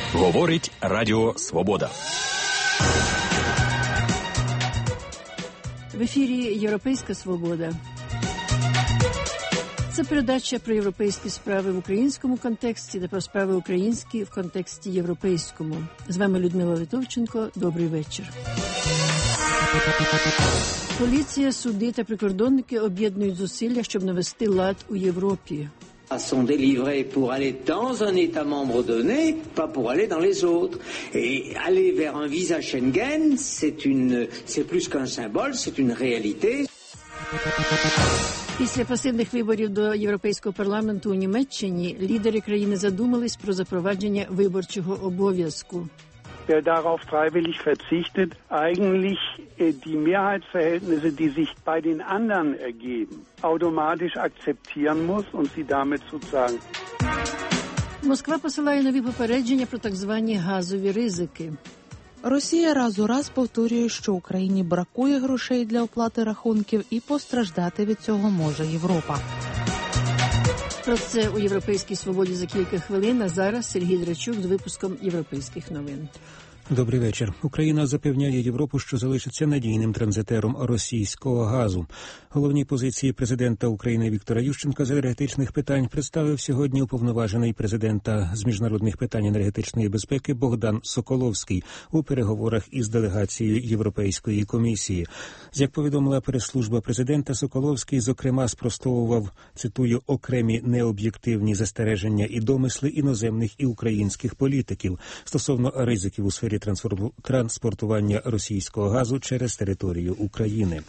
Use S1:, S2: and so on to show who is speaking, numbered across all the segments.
S1: Говорить Радіо Свобода.
S2: В ефірі «Європейська свобода». Це передача про європейські справи в українському контексті та про справи українські в контексті європейському. З вами Людмила Литовченко. Добрий вечір. Поліція, суди та прикордонники об'єднують зусилля, щоб навести лад у Європі.
S3: Sont délivrés pour aller dans un État membre donné, pas pour aller dans les autres. Et aller vers un visa Schengen, c'est plus qu'un symbole, c'est une réalité.
S2: Після пасивних виборів до Європейського парламенту у Німеччині лідери країни задумались про запровадження виборчого обов'язку.
S4: Der darauf freiwillig verzichtet, eigentlich die Mehrheitsverhältnisse, die sich bei den anderen ergeben, automatisch akzeptieren muss und sie damit sozusagen.
S2: Москва посилає нові попередження про так звані газові ризики.
S5: Росія раз у раз повторює, що Україні бракує грошей для оплати рахунків і постраждати від цього може Європа.
S2: Про це у «Європейській свободі» за кілька хвилин, а зараз Сергій Драчук з випуском «Європейських новин».
S6: Добрий вечір. Україна запевняє Європу, що залишиться надійним транзитером російського газу. Головні позиції президента України Віктора Ющенка з енергетичних питань представив сьогодні уповноважений президента з міжнародних питань енергетичної безпеки Богдан Соколовський у переговорах із делегацією Європейської комісії. Як повідомила прес-служба президента, Соколовський, зокрема, спростовував, цитую, окремі необ'єктивні застереження і домисли іноземних і українських політиків стосовно ризиків у сфері транспортування російського газу через територію України.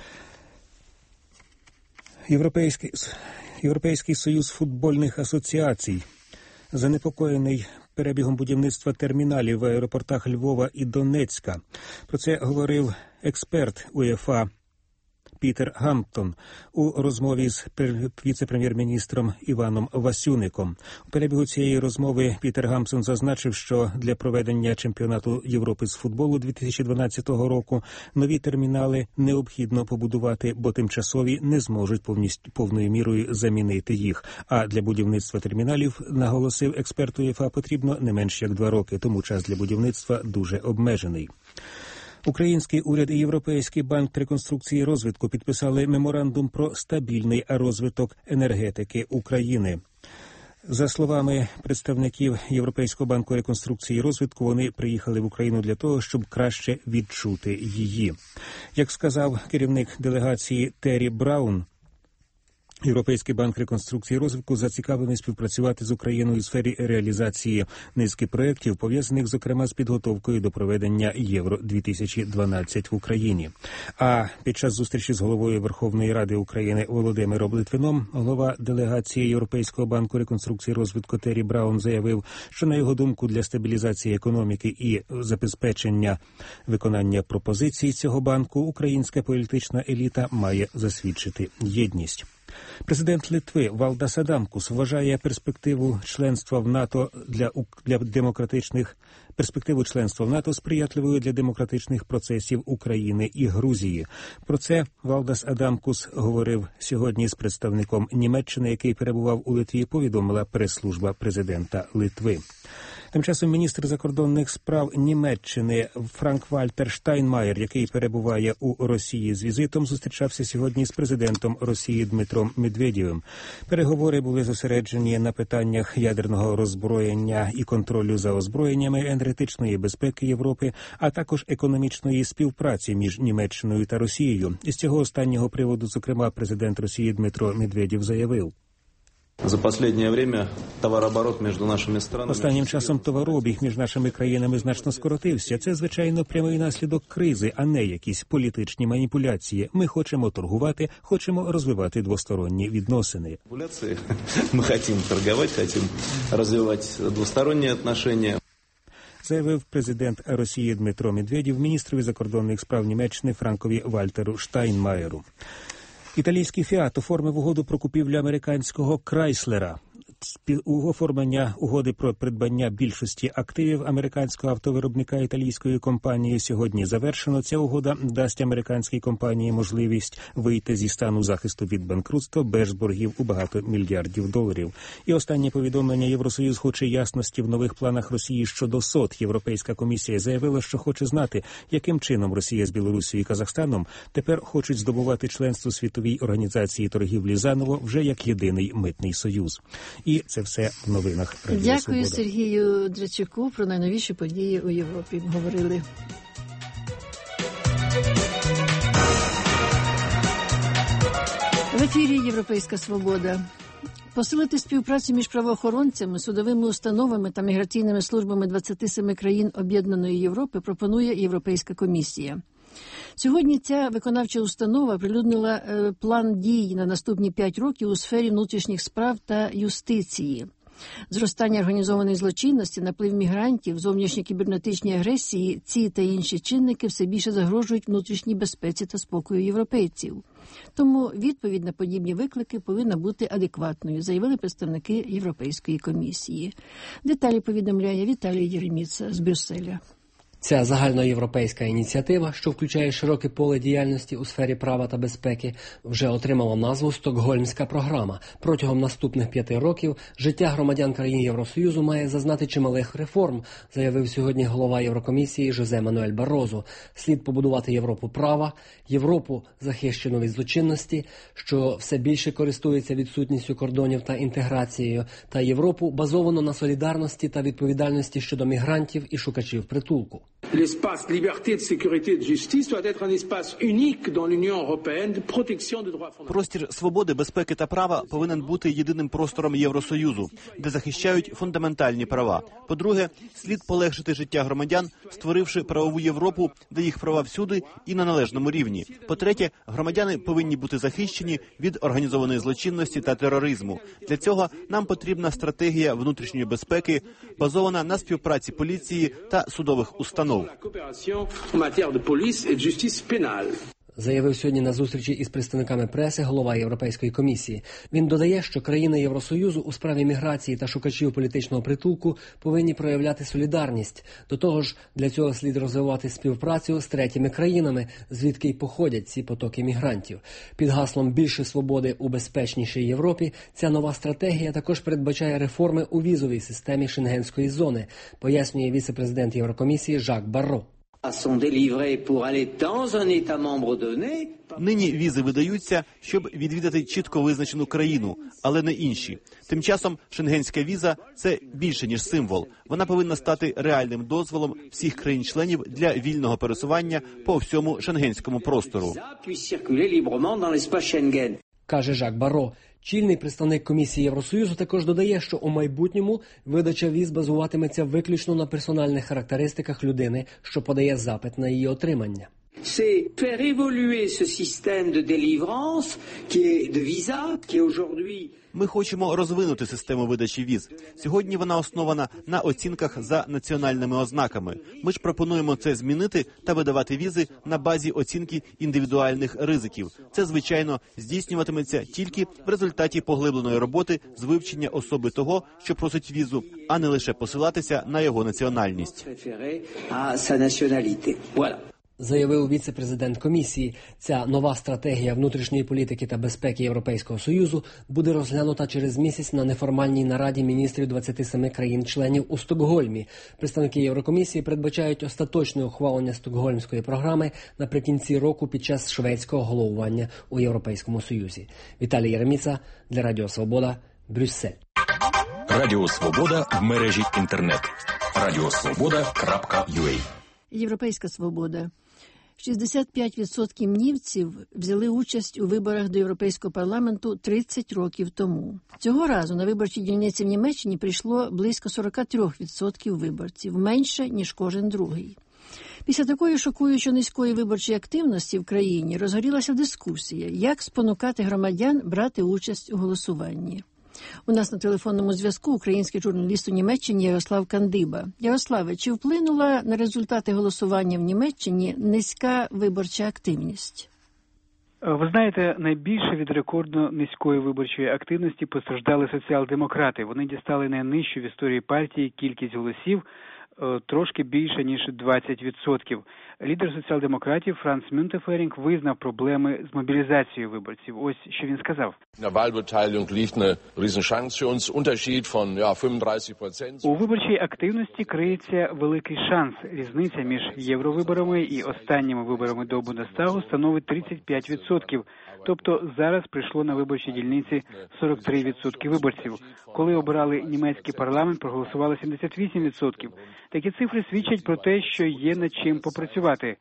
S6: Європейський союз футбольних асоціацій занепокоєний перебігом будівництва терміналів в аеропортах Львова і Донецька. Про це говорив експерт УЄФА Пітер Гамптон у розмові з віце-прем'єр-міністром Іваном Васюником. У перебігу цієї розмови Пітер Гамптон зазначив, що для проведення чемпіонату Європи з футболу 2012 року нові термінали необхідно побудувати, бо тимчасові не зможуть повною мірою замінити їх. А для будівництва терміналів, наголосив експерт УЄФА, потрібно не менш як 2 роки, тому час для будівництва дуже обмежений. Український уряд і Європейський банк реконструкції і розвитку підписали меморандум про стабільний розвиток енергетики України. За словами представників Європейського банку реконструкції і розвитку, вони приїхали в Україну для того, щоб краще відчути її. Як сказав керівник делегації Террі Браун, Європейський банк реконструкції і розвитку зацікавлений співпрацювати з Україною у сфері реалізації низки проєктів, пов'язаних, зокрема, з підготовкою до проведення Євро-2012 в Україні. А під час зустрічі з головою Верховної Ради України Володимиром Литвином, голова делегації Європейського банку реконструкції і розвитку Террі Браун заявив, що, на його думку, для стабілізації економіки і забезпечення виконання пропозицій цього банку українська політична еліта має засвідчити єдність. Президент Литви Валдас Адамкус вважає перспективу членства в НАТО сприятливою для демократичних процесів України і Грузії. Про це Валдас Адамкус говорив сьогодні з представником Німеччини, який перебував у Литві, повідомила прес-служба президента Литви. Тим часом міністр закордонних справ Німеччини Франк-Вальтер Штайнмаєр, який перебуває у Росії з візитом, зустрічався сьогодні з президентом Росії Дмитром Медведєвим. Переговори були зосереджені на питаннях ядерного роззброєння і контролю за озброєннями, енергетичної безпеки Європи, а також економічної співпраці між Німеччиною та Росією. Із цього останнього приводу, зокрема, президент Росії Дмитро Медведєв заявив: Останнім часом товарообіг між нашими країнами значно скоротився. Це, звичайно, прямий наслідок кризи, а не якісь політичні маніпуляції. Ми хочемо торгувати, хочемо розвивати двосторонні відносини.
S7: Ми хочемо торгувати, хочемо розвивати двосторонні відносини.
S6: Заявив президент Росії Дмитро Медведєв міністрові закордонних справ Німеччини Франкові Вальтеру Штайнмаєру. Італійський «Фіат» оформив угоду про купівлю американського «Крайслера». оформлення угоди про придбання більшості активів американського автовиробника італійської компанії сьогодні завершено. Ця угода дасть американській компанії можливість вийти зі стану захисту від банкрутства без боргів у багато мільярдів доларів. І останнє повідомлення: Євросоюз хоче ясності в нових планах Росії щодо СОТ. Європейська комісія заявила, що хоче знати, яким чином Росія з Білорусією і Казахстаном тепер хочуть здобувати членство Світовій організації торгівлі заново вже як єдиний митний союз. І це все в новинах Радіо
S2: Дякую
S6: Свобода.
S2: Сергію Драчуку. Про найновіші події у Європі говорили. В ефірі «Європейська свобода». Посилити співпрацю між правоохоронцями, судовими установами та міграційними службами 27 країн Об'єднаної Європи пропонує Європейська комісія. Сьогодні ця виконавча установа оприлюднила план дій на наступні 5 років у сфері внутрішніх справ та юстиції. Зростання організованої злочинності, наплив мігрантів, зовнішні кібернетичні агресії, ці та інші чинники все більше загрожують внутрішній безпеці та спокою європейців. Тому відповідь на подібні виклики повинна бути адекватною, заявили представники Європейської комісії. Деталі повідомляє Віталій Єреміца з Брюсселя.
S8: Ця загальноєвропейська ініціатива, що включає широке поле діяльності у сфері права та безпеки, вже отримала назву «Стокгольмська програма». Протягом наступних 5 років життя громадян країн Євросоюзу має зазнати чималих реформ, заявив сьогодні голова Єврокомісії Жозе Мануель Баррозо. Слід побудувати Європу права, Європу захищену від злочинності, що все більше користується відсутністю кордонів та інтеграцією, та Європу базовану на солідарності та відповідальності щодо мігрантів і шукачів притулку.
S9: L'espace liberté, de sécurité et de justice doit être un espace unique dans l'Union européenne de protection des droits fondamentaux.
S10: Простір свободи, безпеки та права повинен бути єдиним простором Євросоюзу, де захищають фундаментальні права. По-друге, слід полегшити життя громадян, створивши правову Європу, де їх права всюди і на належному рівні. По-третє, громадяни повинні бути захищені від організованої злочинності та тероризму. Для цього нам потрібна стратегія внутрішньої безпеки, базована на співпраці поліції та судових установ.
S8: Заявив сьогодні на зустрічі із представниками преси голова Європейської комісії. Він додає, що країни Євросоюзу у справі міграції та шукачів політичного притулку повинні проявляти солідарність. До того ж, для цього слід розвивати співпрацю з третіми країнами, звідки й походять ці потоки мігрантів. Під гаслом «Більше свободи у безпечнішій Європі» ця нова стратегія також передбачає реформи у візовій системі Шенгенської зони, пояснює віце-президент Єврокомісії Жак Барро.
S10: Нині візи видаються, щоб відвідати чітко визначену країну, але не інші. Тим часом шенгенська віза – це більше, ніж символ. Вона повинна стати реальним дозволом всіх країн-членів для вільного пересування по всьому шенгенському простору.
S8: Каже Жак Барро. Чільний представник Комісії Євросоюзу також додає, що у майбутньому видача віз базуватиметься виключно на персональних характеристиках людини, що подає запит на її отримання.
S3: C'est faire évoluer ce système de délivrance, de visa, qui est aujourd'hui...
S10: Ми хочемо розвинути систему видачі віз. Сьогодні вона основана на оцінках за національними ознаками. Ми ж пропонуємо це змінити та видавати візи на базі оцінки індивідуальних ризиків. Це, звичайно, здійснюватиметься тільки в результаті поглибленої роботи з вивчення особи того, що просить візу, а не лише посилатися на його національність.
S8: Заявив віце-президент комісії. Ця нова стратегія внутрішньої політики та безпеки Європейського Союзу буде розглянута через місяць на неформальній нараді міністрів 27 країн-членів у Стокгольмі. Представники Єврокомісії передбачають остаточне ухвалення Стокгольмської програми наприкінці року під час шведського головування у Європейському Союзі. Віталій Єреміца для Радіо Свобода, Брюссель.
S1: Радіо Свобода в мережі інтернет. radiosvoboda.ua.
S2: Європейська свобода. 65% німців взяли участь у виборах до Європейського парламенту 30 років тому. Цього разу на виборчі дільниці в Німеччині прийшло близько 43% виборців, менше, ніж кожен другий. Після такої шокуючо низької виборчої активності в країні розгорілася дискусія, як спонукати громадян брати участь у голосуванні. У нас на телефонному зв'язку український журналіст у Німеччині Ярослав Кандиба. Ярославе, чи вплинула на результати голосування в Німеччині низька виборча активність?
S11: Ви знаєте, найбільше від рекордно низької виборчої активності постраждали соціал-демократи. Вони дістали найнижчу в історії партії кількість голосів, трошки більше, ніж 20%. Лідер соціал-демократів Франц Мюнтеферінг визнав проблеми з мобілізацією виборців. Ось що він сказав. У виборчій активності криється великий шанс. Різниця між євровиборами і останніми виборами до Бундестагу становить 35%. Тобто зараз прийшло на виборчі дільниці 43% виборців. Коли обирали німецький парламент, проголосувало 78%. Такі цифри свідчать про те, що є над чим попрацювати,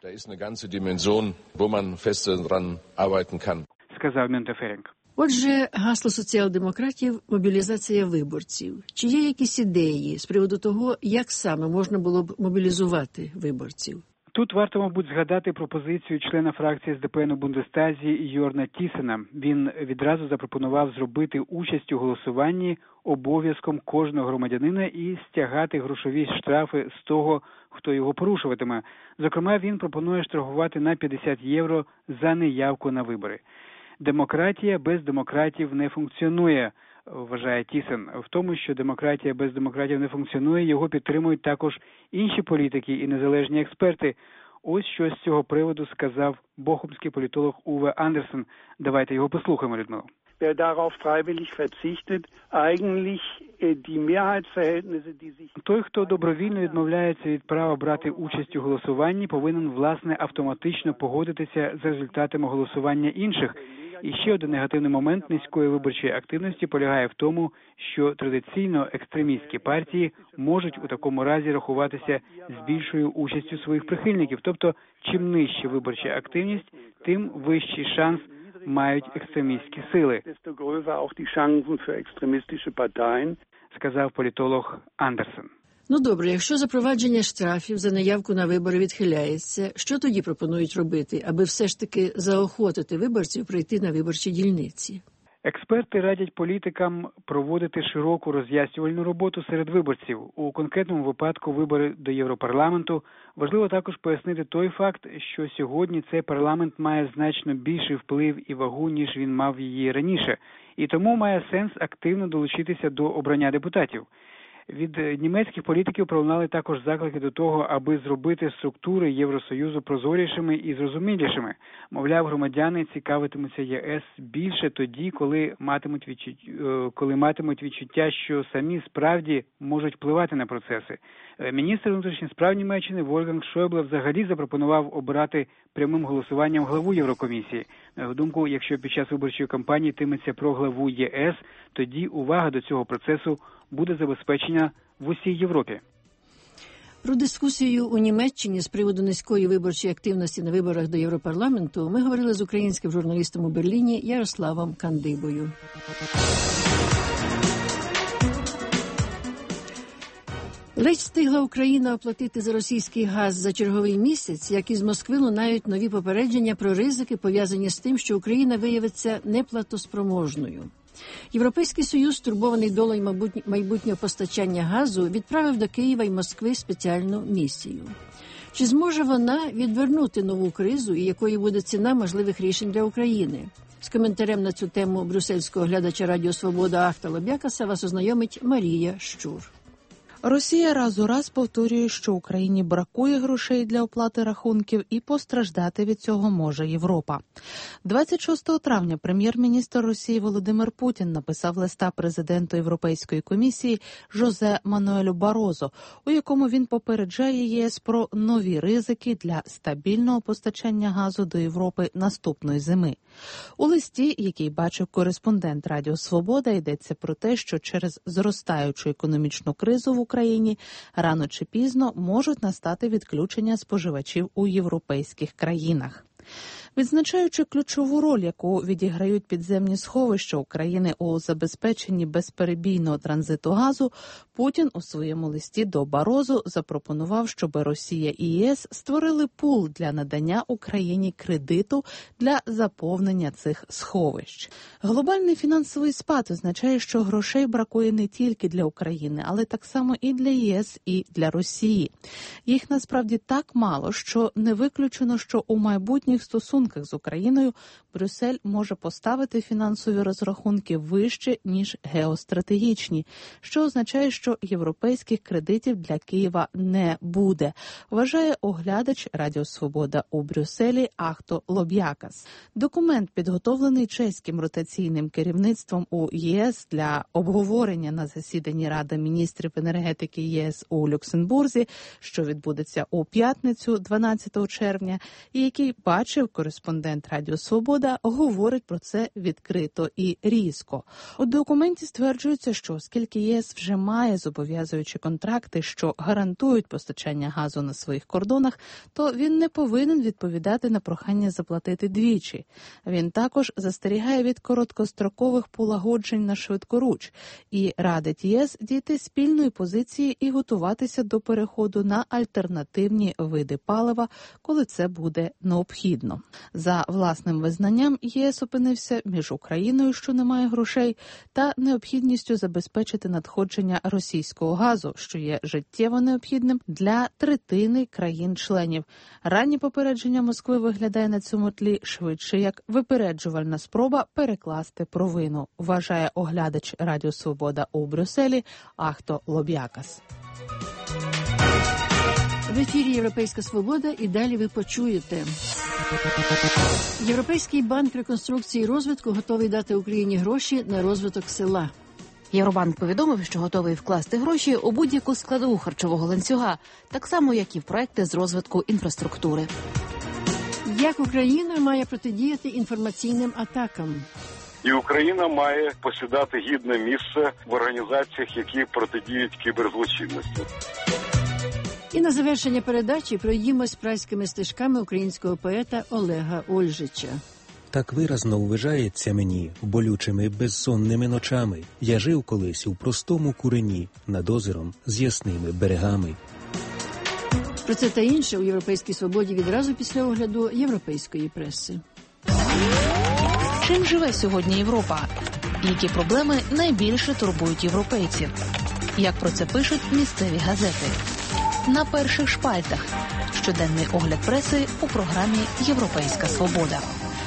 S11: сказав Мюнтеферінг.
S2: Отже, гасло соціал-демократів – мобілізація виборців. Чи є якісь ідеї з приводу того, як саме можна було б мобілізувати виборців?
S11: Тут варто, мабуть, згадати пропозицію члена фракції СДПН у Бундестазі Йорна Тісена. Він відразу запропонував зробити участь у голосуванні обов'язком кожного громадянина і стягати грошові штрафи з того, хто його порушуватиме. Зокрема, він пропонує штрафувати на 50 євро за неявку на вибори. Демократія без демократів не функціонує, вважає Тісен. В тому, що демократія без демократів не функціонує, його підтримують також інші політики і незалежні експерти. Ось що з цього приводу сказав бохумський політолог Уве Андерсен. Давайте його послухаємо, Людмила.
S4: Wer darauf freiwillig verzichtet, eigentlich die Mehrheitsverhältnisse, die sich...
S11: Той, хто добровільно відмовляється від права брати участь у голосуванні, повинен, власне, автоматично погодитися з результатами голосування інших. І ще один негативний момент низької виборчої активності полягає в тому, що традиційно екстремістські партії можуть у такому разі рахуватися з більшою участю своїх прихильників. Тобто, чим нижча виборча активність, тим вищий шанс мають екстремістські сили, сказав політолог Андерсен.
S2: Ну добре, якщо запровадження штрафів за неявку на вибори відхиляється, що тоді пропонують робити, аби все ж таки заохотити виборців прийти на виборчі дільниці?
S11: Експерти радять політикам проводити широку роз'яснювальну роботу серед виборців. У конкретному випадку вибори до Європарламенту важливо також пояснити той факт, що сьогодні цей парламент має значно більший вплив і вагу, ніж він мав її раніше. І тому має сенс активно долучитися до обрання депутатів. Від німецьких політиків пролунали також заклики до того, аби зробити структури Євросоюзу прозорішими і зрозумілішими. Мовляв, громадяни цікавитимуться ЄС більше тоді, коли матимуть відчуття, що самі справді можуть впливати на процеси. Міністр внутрішніх справ Німеччини Вольфганг Шойбле взагалі запропонував обирати прямим голосуванням главу Єврокомісії. На його думку, якщо під час виборчої кампанії йтиметься про главу ЄС, тоді увага до цього процесу буде забезпечена в усій Європі.
S2: Про дискусію у Німеччині з приводу низької виборчої активності на виборах до Європарламенту ми говорили з українським журналістом у Берліні Ярославом Кандибою. Ледь встигла Україна оплатити за російський газ за черговий місяць, як із Москви лунають нові попередження про ризики, пов'язані з тим, що Україна виявиться неплатоспроможною. Європейський Союз, стурбований долею майбутнього постачання газу, відправив до Києва і Москви спеціальну місію. Чи зможе вона відвернути нову кризу і якою буде ціна можливих рішень для України? З коментарем на цю тему брюссельського глядача Радіо Свобода Ахта Лобякаса вас ознайомить Марія Щур.
S5: Росія раз у раз повторює, що Україні бракує грошей для оплати рахунків і постраждати від цього може Європа. 26 травня прем'єр-міністр Росії Володимир Путін написав листа президенту Європейської комісії Жозе Мануелю Барозо, у якому він попереджає ЄС про нові ризики для стабільного постачання газу до Європи наступної зими. У листі, який бачив кореспондент Радіо Свобода, йдеться про те, що через зростаючу економічну кризу в Україні рано чи пізно можуть настати відключення споживачів у європейських країнах. Відзначаючи ключову роль, яку відіграють підземні сховища України у забезпеченні безперебійного транзиту газу, Путін у своєму листі до Барозу запропонував, щоб Росія і ЄС створили пул для надання Україні кредиту для заповнення цих сховищ. Глобальний фінансовий спад означає, що грошей бракує не тільки для України, але так само і для ЄС, і для Росії. Їх насправді так мало, що не виключено, що у майбутніх стосунках з Україною Брюссель може поставити фінансові розрахунки вище, ніж геостратегічні, що означає, що європейських кредитів для Києва не буде, вважає оглядач Радіо Свобода у Брюсселі Ахто Лоб'якас. Документ, підготовлений чеським ротаційним керівництвом у ЄС для обговорення на засіданні Ради міністрів енергетики ЄС у Люксембурзі, що відбудеться у п'ятницю, 12 червня, і який бачив кореспондент Радіо Свобода, говорить про це відкрито і різко. У документі стверджується, що оскільки ЄС вже має зобов'язуючі контракти, що гарантують постачання газу на своїх кордонах, то він не повинен відповідати на прохання заплатити двічі. Він також застерігає від короткострокових полагоджень на швидкоруч і радить ЄС дійти спільної позиції і готуватися до переходу на альтернативні види палива, коли це буде необхідно. За власним визнанням, ЄС опинився між Україною, що не має грошей, та необхідністю забезпечити надходження російського газу, що є життєво необхідним для третини країн-членів. Раннє попередження Москви виглядає на цьому тлі швидше як випереджувальна спроба перекласти провину, вважає оглядач Радіо Свобода у Брюсселі Ахто Лоб'якас.
S2: В ефірі «Європейська свобода» і далі ви почуєте. Європейський банк реконструкції і розвитку готовий дати Україні гроші на розвиток села.
S12: Євробанк повідомив, що готовий вкласти гроші у будь-яку складову харчового ланцюга, так само, як і в проекти з розвитку інфраструктури.
S2: Як Україна має протидіяти інформаційним атакам?
S13: І Україна має посідати гідне місце в організаціях, які протидіють кіберзлочинності.
S2: І на завершення передачі проїдемось прайськими стежками українського поета Олега Ольжича.
S6: Так виразно ввижається мені болючими безсонними ночами. Я жив колись у простому курені над озером з ясними берегами.
S2: Про це та інше у «Європейській свободі» відразу після огляду європейської преси.
S5: Чим живе сьогодні Європа? Які проблеми найбільше турбують європейців? Як про це пишуть місцеві газети? На перших шпальтах. Щоденний огляд преси у програмі «Європейська свобода».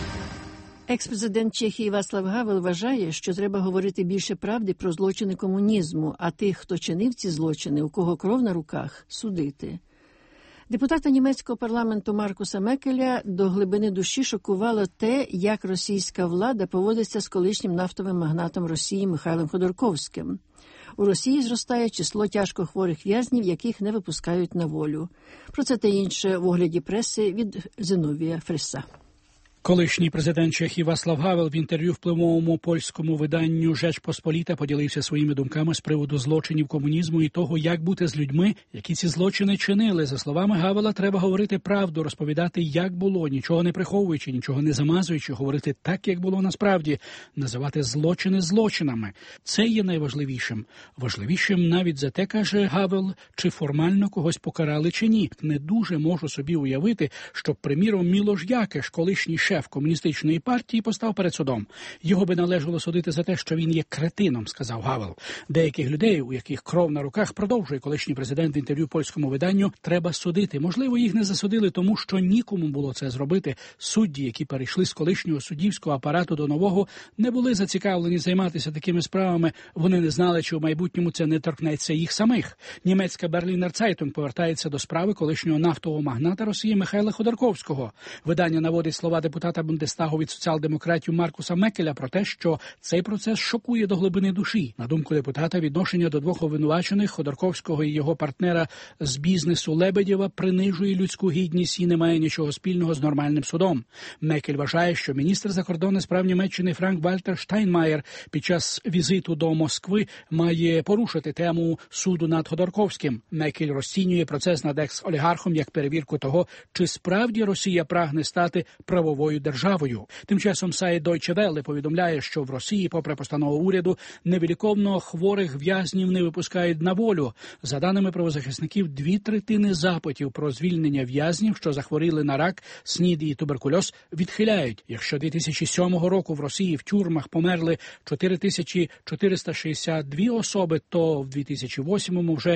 S2: Екс-президент Чехії Вацлав Гавел вважає, що треба говорити більше правди про злочини комунізму, а тих, хто чинив ці злочини, у кого кров на руках, судити. Депутата німецького парламенту Маркуса Мекеля до глибини душі шокувало те, як російська влада поводиться з колишнім нафтовим магнатом Росії Михайлом Ходорковським. У Росії зростає число тяжкохворих в'язнів, яких не випускають на волю. Про це та інше в огляді преси від Зиновія Фриса.
S14: Колишній президент Чехії Вацлав Гавел в інтерв'ю впливовому польському виданню «Rzecz Pospolita» поділився своїми думками з приводу злочинів комунізму і того, як бути з людьми, які ці злочини чинили. За словами Гавела, треба говорити правду, розповідати, як було, нічого не приховуючи, нічого не замазуючи, говорити так, як було насправді, називати злочини злочинами. Це є найважливішим. Важливішим навіть за те, каже Гавел, чи формально когось покарали чи ні. Не дуже можу собі уявити, щоб, приміром, Мілош Якеш, колишній шеф комуністичної партії, постав перед судом. Його би належало судити за те, що він є кретином, сказав Гавел. Деяких людей, у яких кров на руках, продовжує колишній президент в інтерв'ю польському виданню, треба судити. Можливо, їх не засудили тому, що нікому було це зробити. Судді, які перейшли з колишнього суддівського апарату до нового, не були зацікавлені займатися такими справами. Вони не знали, чи в майбутньому це не торкнеться їх самих. Німецька Берлінер Цайтунг повертається до справи колишнього нафтового магната Росії Михайла Ходорковського. Видання наводить слова депутата Бундестагу від соціал-демократів Маркуса Мекеля про те, що цей процес шокує до глибини душі. На думку депутата, відношення до двох обвинувачених, Ходорковського і його партнера з бізнесу Лебедєва, принижує людську гідність і не має нічого спільного з нормальним судом. Мекель вважає, що міністр закордонних справ Німеччини Франк-Вальтер Штайнмаєр під час візиту до Москви має порушити тему суду над Ходорковським. Мекель розцінює процес над екс-олігархом як перевірку того, чи справді Росія прагне стати правовою правовою державою. Тим часом сайт Deutsche Welle повідомляє, що в Росії, попри постанову уряду, невиліковно хворих в'язнів не випускають на волю. За даними правозахисників, 2/3 запитів про звільнення в'язнів, що захворіли на рак, СНІД і туберкульоз, відхиляють. Якщо 2007 року в Росії в тюрмах померли 4462 особи, то в 2008 вже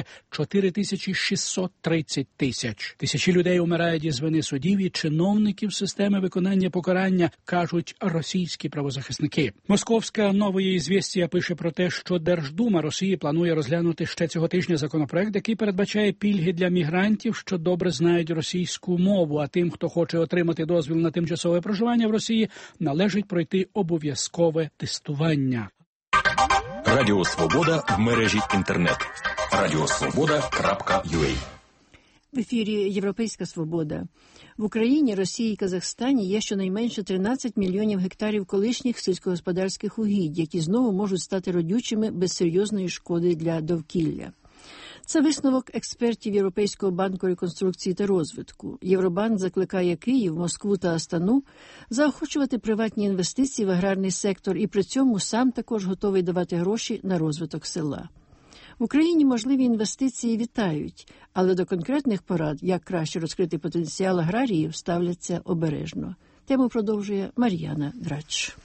S14: 4630 тисяч. Тисячі людей умирають із вини судів і чиновників системи виконання покарання, кажуть російські правозахисники. Московська «Нової Ізвєстія» пише про те, що Держдума Росії планує розглянути ще цього тижня законопроект, який передбачає пільги для мігрантів, що добре знають російську мову, а тим, хто хоче отримати дозвіл на тимчасове проживання в Росії, належить пройти обов'язкове тестування.
S1: Радіо Свобода в мережі інтернет. radiosvoboda.ua.
S2: В ефірі «Європейська свобода». В Україні, Росії і Казахстані є щонайменше 13 мільйонів гектарів колишніх сільськогосподарських угідь, які знову можуть стати родючими без серйозної шкоди для довкілля. Це висновок експертів Європейського банку реконструкції та розвитку. Євробанк закликає Київ, Москву та Астану заохочувати приватні інвестиції в аграрний сектор і при цьому сам також готовий давати гроші на розвиток села. В Україні можливі інвестиції вітають, але до конкретних порад, як краще розкрити потенціал аграріїв, ставляться обережно. Тему продовжує Мар'яна Драч.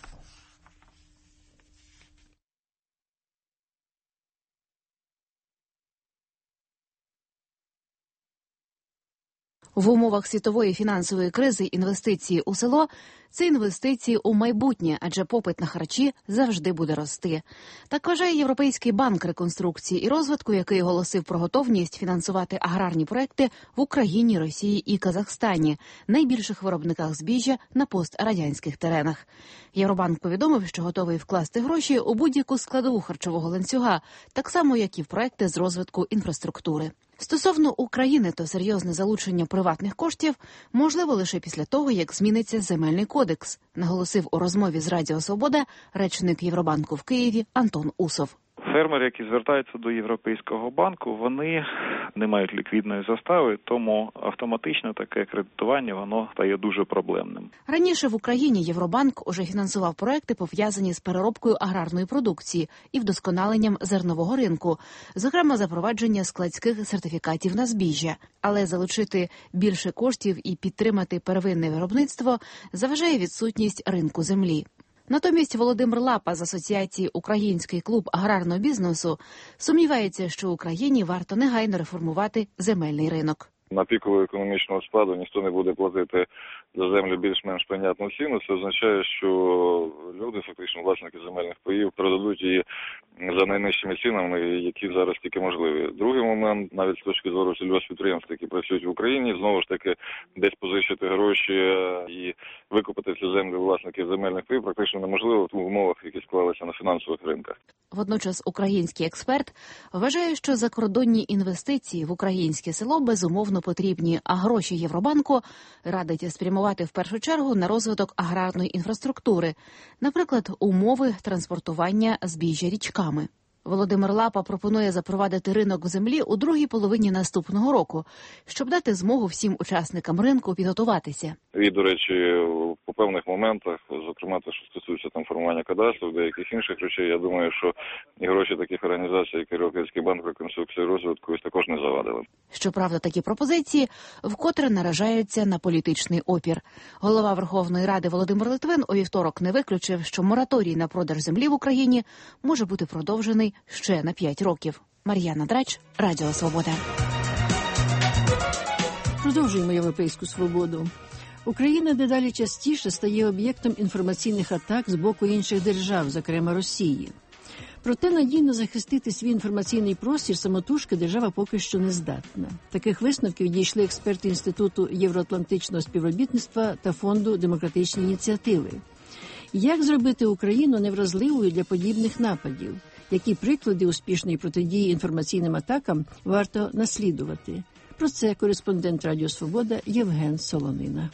S12: В умовах світової фінансової кризи інвестиції у село – це інвестиції у майбутнє, адже попит на харчі завжди буде рости. Так вважає Європейський банк реконструкції і розвитку, який оголосив про готовність фінансувати аграрні проекти в Україні, Росії і Казахстані, найбільших виробниках збіжжя на пострадянських теренах. Євробанк повідомив, що готовий вкласти гроші у будь-яку складову харчового ланцюга, так само, як і в проекти з розвитку інфраструктури. Стосовно України, то серйозне залучення приватних коштів можливо лише після того, як зміниться земельний кодекс, наголосив у розмові з Радіо Свобода речник Євробанку в Києві Антон Усов.
S15: Фермери, які звертаються до Європейського банку, вони не мають ліквідної застави, тому автоматично таке кредитування, воно стає дуже проблемним.
S12: Раніше в Україні Євробанк уже фінансував проекти, пов'язані з переробкою аграрної продукції і вдосконаленням зернового ринку, зокрема запровадження складських сертифікатів на збіжжя. Але залучити більше коштів і підтримати первинне виробництво заважає відсутність ринку землі. Натомість Володимир Лапа з Асоціації «Український клуб аграрного бізнесу» сумнівається, що Україні варто негайно реформувати земельний ринок.
S13: На пікову економічного спаду ніхто не буде платити за землю більш-менш прийнятну ціну. Це означає, що люди, фактично власники земельних паїв, продадуть її за найнижчими цінами, які зараз тільки можливі. Другий момент, навіть з точки зору сільгосппідприємств, які працюють в Україні, знову ж таки, десь позичити гроші і викупити цю землю власників земельних паїв практично неможливо в умовах, які склалися на фінансових ринках.
S12: Водночас український експерт вважає, що закордонні інвестиції в українське село безумовно потрібні, а гроші Євробанку радить спрямувати в першу чергу на розвиток аграрної інфраструктури, наприклад, умови транспортування збіжжя річками. Володимир Лапа пропонує запровадити ринок землі у другій половині наступного року, щоб дати змогу всім учасникам ринку підготуватися.
S13: І, до речі, по певних моментах, зокрема те, що стосується там формування кадастру, деяких інших речей, я думаю, що і гроші таких організацій, як Європейський банк реконструкції і розвитку, ось також не завадили.
S12: Щоправда, такі пропозиції вкотре наражаються на політичний опір. Голова Верховної Ради Володимир Литвин у вівторок не виключив, що мораторій на продаж землі в Україні може бути продовжений ще на 5 років. Мар'яна Драч, Радіо Свобода.
S2: Продовжуємо «Європейську свободу». Україна дедалі частіше стає об'єктом інформаційних атак з боку інших держав, зокрема Росії. Проте надійно захистити свій інформаційний простір самотужки держава поки що не здатна. Таких висновків дійшли експерти Інституту євроатлантичного співробітництва та Фонду демократичні ініціативи. Як зробити Україну невразливою для подібних нападів? Які приклади успішної протидії інформаційним атакам варто наслідувати? Про це кореспондент Радіо Свобода Євген Солонина.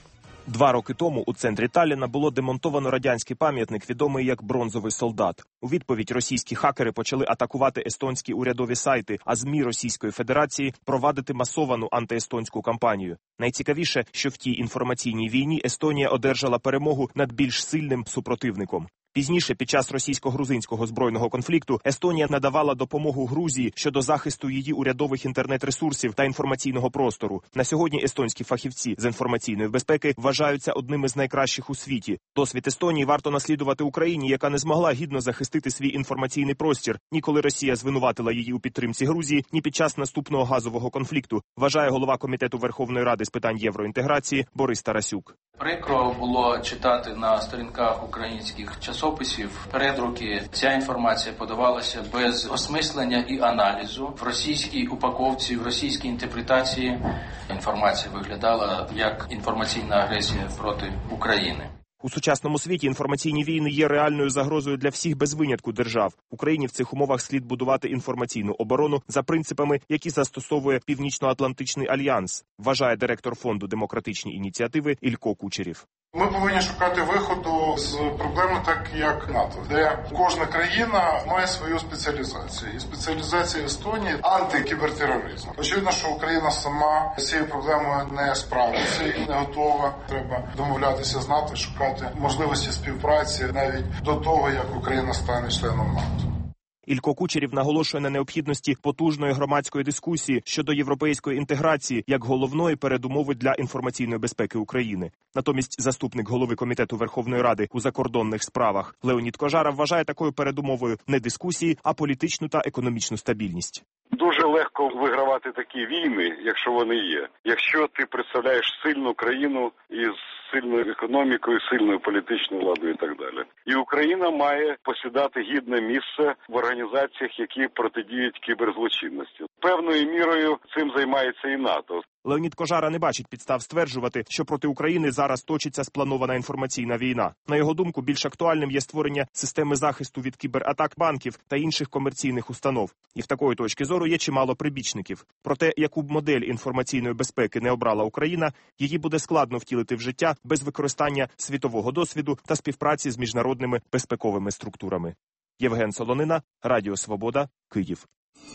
S16: 2 роки тому у центрі Талліна було демонтовано радянський пам'ятник, відомий як «Бронзовий солдат». У відповідь російські хакери почали атакувати естонські урядові сайти, а ЗМІ Російської Федерації провадити масовану антиестонську кампанію. Найцікавіше, що в тій інформаційній війні Естонія одержала перемогу над більш сильним супротивником. Пізніше, під час російсько-грузинського збройного конфлікту, Естонія надавала допомогу Грузії щодо захисту її урядових інтернет-ресурсів та інформаційного простору. На сьогодні естонські фахівці з інформаційної безпеки вважаються одними з найкращих у світі. Досвід Естонії варто наслідувати Україні, яка не змогла гідно захистити свій інформаційний простір, ні коли Росія звинуватила її у підтримці Грузії, ні під час наступного газового конфлікту, вважає голова Комітету Верховної Ради з питань євроінтеграції Борис Тарасюк.
S17: Прикро було читати на сторінках українських часописів передруки. Ця інформація подавалася без осмислення і аналізу. В російській упаковці, в російській інтерпретації інформація виглядала як інформаційна агресія проти України.
S16: У сучасному світі інформаційні війни є реальною загрозою для всіх без винятку держав. Україні в цих умовах слід будувати інформаційну оборону за принципами, які застосовує Північно-Атлантичний альянс, вважає директор фонду «Демократичні ініціативи» Ілько Кучерів.
S18: Ми повинні шукати виходу з проблеми, так як НАТО, де кожна країна має свою спеціалізацію. І спеціалізація Естонії – антикібертероризм. Очевидно, що Україна сама з цією проблемою не справиться і не готова. Треба домовлятися з НАТО, шукати можливості співпраці навіть до того, як Україна стане членом НАТО.
S16: Ілько Кучерів наголошує на необхідності потужної громадської дискусії щодо європейської інтеграції як головної передумови для інформаційної безпеки України. Натомість заступник голови Комітету Верховної Ради у закордонних справах Леонід Кожара вважає такою передумовою не дискусії, а політичну та економічну стабільність.
S19: Дуже легко вигравати такі війни, якщо вони є. Якщо ти представляєш сильну країну із сильною економікою, сильною політичною владою і так далі. І Україна має посідати гідне місце в організаціях, які протидіють кіберзлочинності. Певною мірою цим займається і НАТО.
S16: Леонід Кожара не бачить підстав стверджувати, що проти України зараз точиться спланована інформаційна війна. На його думку, більш актуальним є створення системи захисту від кібератак банків та інших комерційних установ. І в такої точки зору є чимало прибічників. Проте, яку б модель інформаційної безпеки не обрала Україна, її буде складно втілити в життя без використання світового досвіду та співпраці з міжнародними безпековими структурами. Євген Солонина, Радіо Свобода, Київ.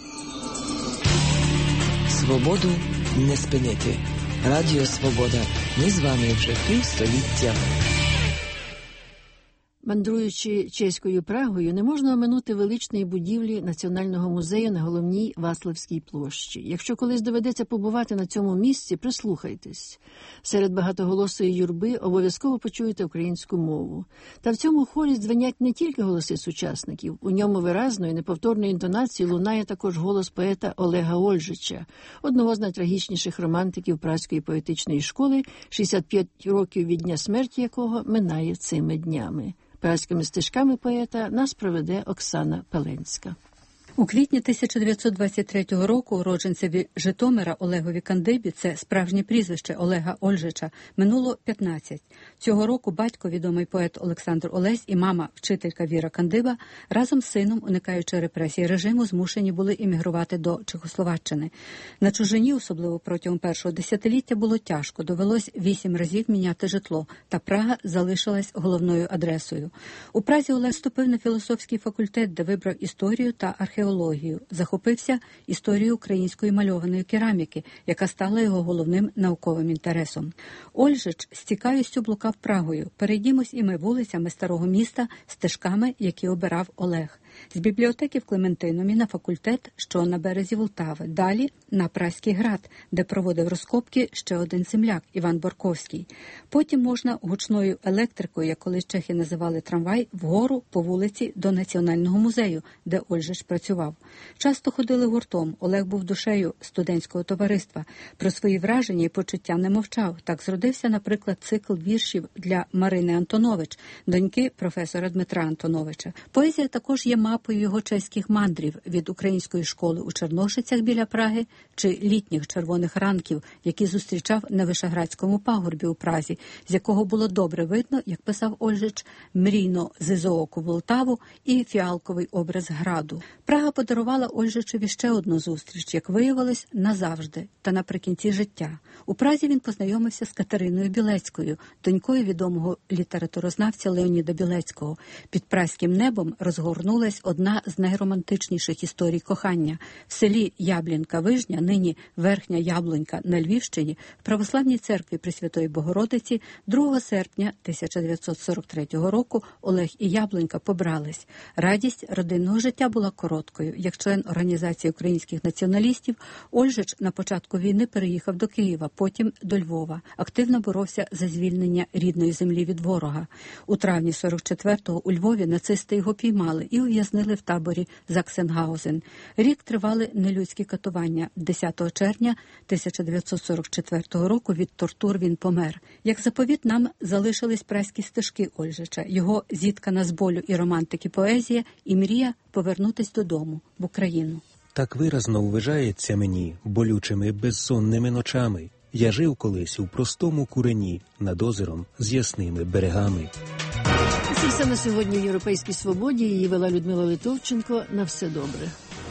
S20: Свободу не спинити. Радіо Свобода. Ми з вами вже півстоліття.
S2: Мандруючи чеською Прагою, не можна оминути величної будівлі Національного музею на головній Ваславській площі. Якщо колись доведеться побувати на цьому місці, прислухайтесь. Серед багатоголосої юрби обов'язково почуєте українську мову. Та в цьому хорі дзвенять не тільки голоси сучасників. У ньому виразною, неповторною інтонацією лунає також голос поета Олега Ольжича, одного з найтрагічніших романтиків Празької поетичної школи, 65 років від дня смерті якого минає цими днями. Празькими стежками поета нас проведе Оксана Пеленська.
S21: У квітні 1923 року уродженцеві Житомира Олегові Кандибі, це справжнє прізвище Олега Ольжича, минуло 15. Цього року батько, відомий поет Олександр Олесь, і мама, вчителька Віра Кандиба, разом з сином, уникаючи репресій режиму, змушені були іммігрувати до Чехословаччини. На чужині, особливо протягом першого десятиліття, було тяжко. Довелось 8 разів міняти житло, та Прага залишилась головною адресою. У Празі Олег вступив на філософський факультет, де вибрав історію та археологію. Захопився історією української мальованої кераміки, яка стала його головним науковим інтересом. Ольжич з цікавістю блукав Прагою. Перейдімось і ми вулицями старого міста, стежками, які обирав Олег. З бібліотеки в Клементинумі на факультет, що на березі Волтави. Далі на Празький град, де проводив розкопки ще один земляк – Іван Борковський. Потім можна гучною електрикою, як колись чехи називали трамвай, вгору по вулиці до Національного музею, де Ольжич працював. Часто ходили гуртом. Олег був душею студентського товариства. Про свої враження і почуття не мовчав. Так зродився, наприклад, цикл віршів для Марини Антонович, доньки професора Дмитра Антоновича. Поезія також є мапою його чеських мандрів від української школи у Черношицях біля Праги чи літніх червоних ранків, які зустрічав на Вишеградському пагорбі у Празі, з якого було добре видно, як писав Ольжич, мрійно зизооку Волтаву і фіалковий образ граду. Прага подарувала Ольжичеві ще одну зустріч, як виявилось, назавжди та наприкінці життя. У Празі він познайомився з Катериною Білецькою, донькою відомого літературознавця Леоніда Білецького. Під празьким небом розгорнулась одна з найромантичніших історій кохання. В селі Яблінка-Вижня, нині Верхня Яблонька на Львівщині, в православній церкві Пресвятої Богородиці 2 серпня 1943 року Олег і Яблонька побрались. Радість родинного життя була короткою. Як член Організації українських націоналістів, Ольжич на початку війни переїхав до Києва, потім до Львова. Активно боровся за звільнення рідної землі від ворога. У травні 44-го у Львові нацисти його піймали і ув'язнили в таборі Заксенгаузен. Рік тривали нелюдські катування. 10 червня 1944 року від тортур він помер. Як заповіт нам залишились празькі стежки Ольжича, його зіткана з болю і романтики поезія і мрія повернутись додому, в Україну.
S6: Так виразно ввижається мені болючими безсонними ночами. Я жив колись у простому курені над озером з ясними берегами.
S2: Це все на сьогодні в «Європейській свободі». Її вела Людмила Литовченко. На все добре.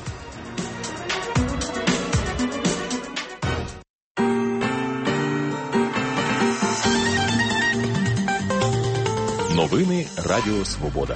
S1: Новини Радіо Свобода.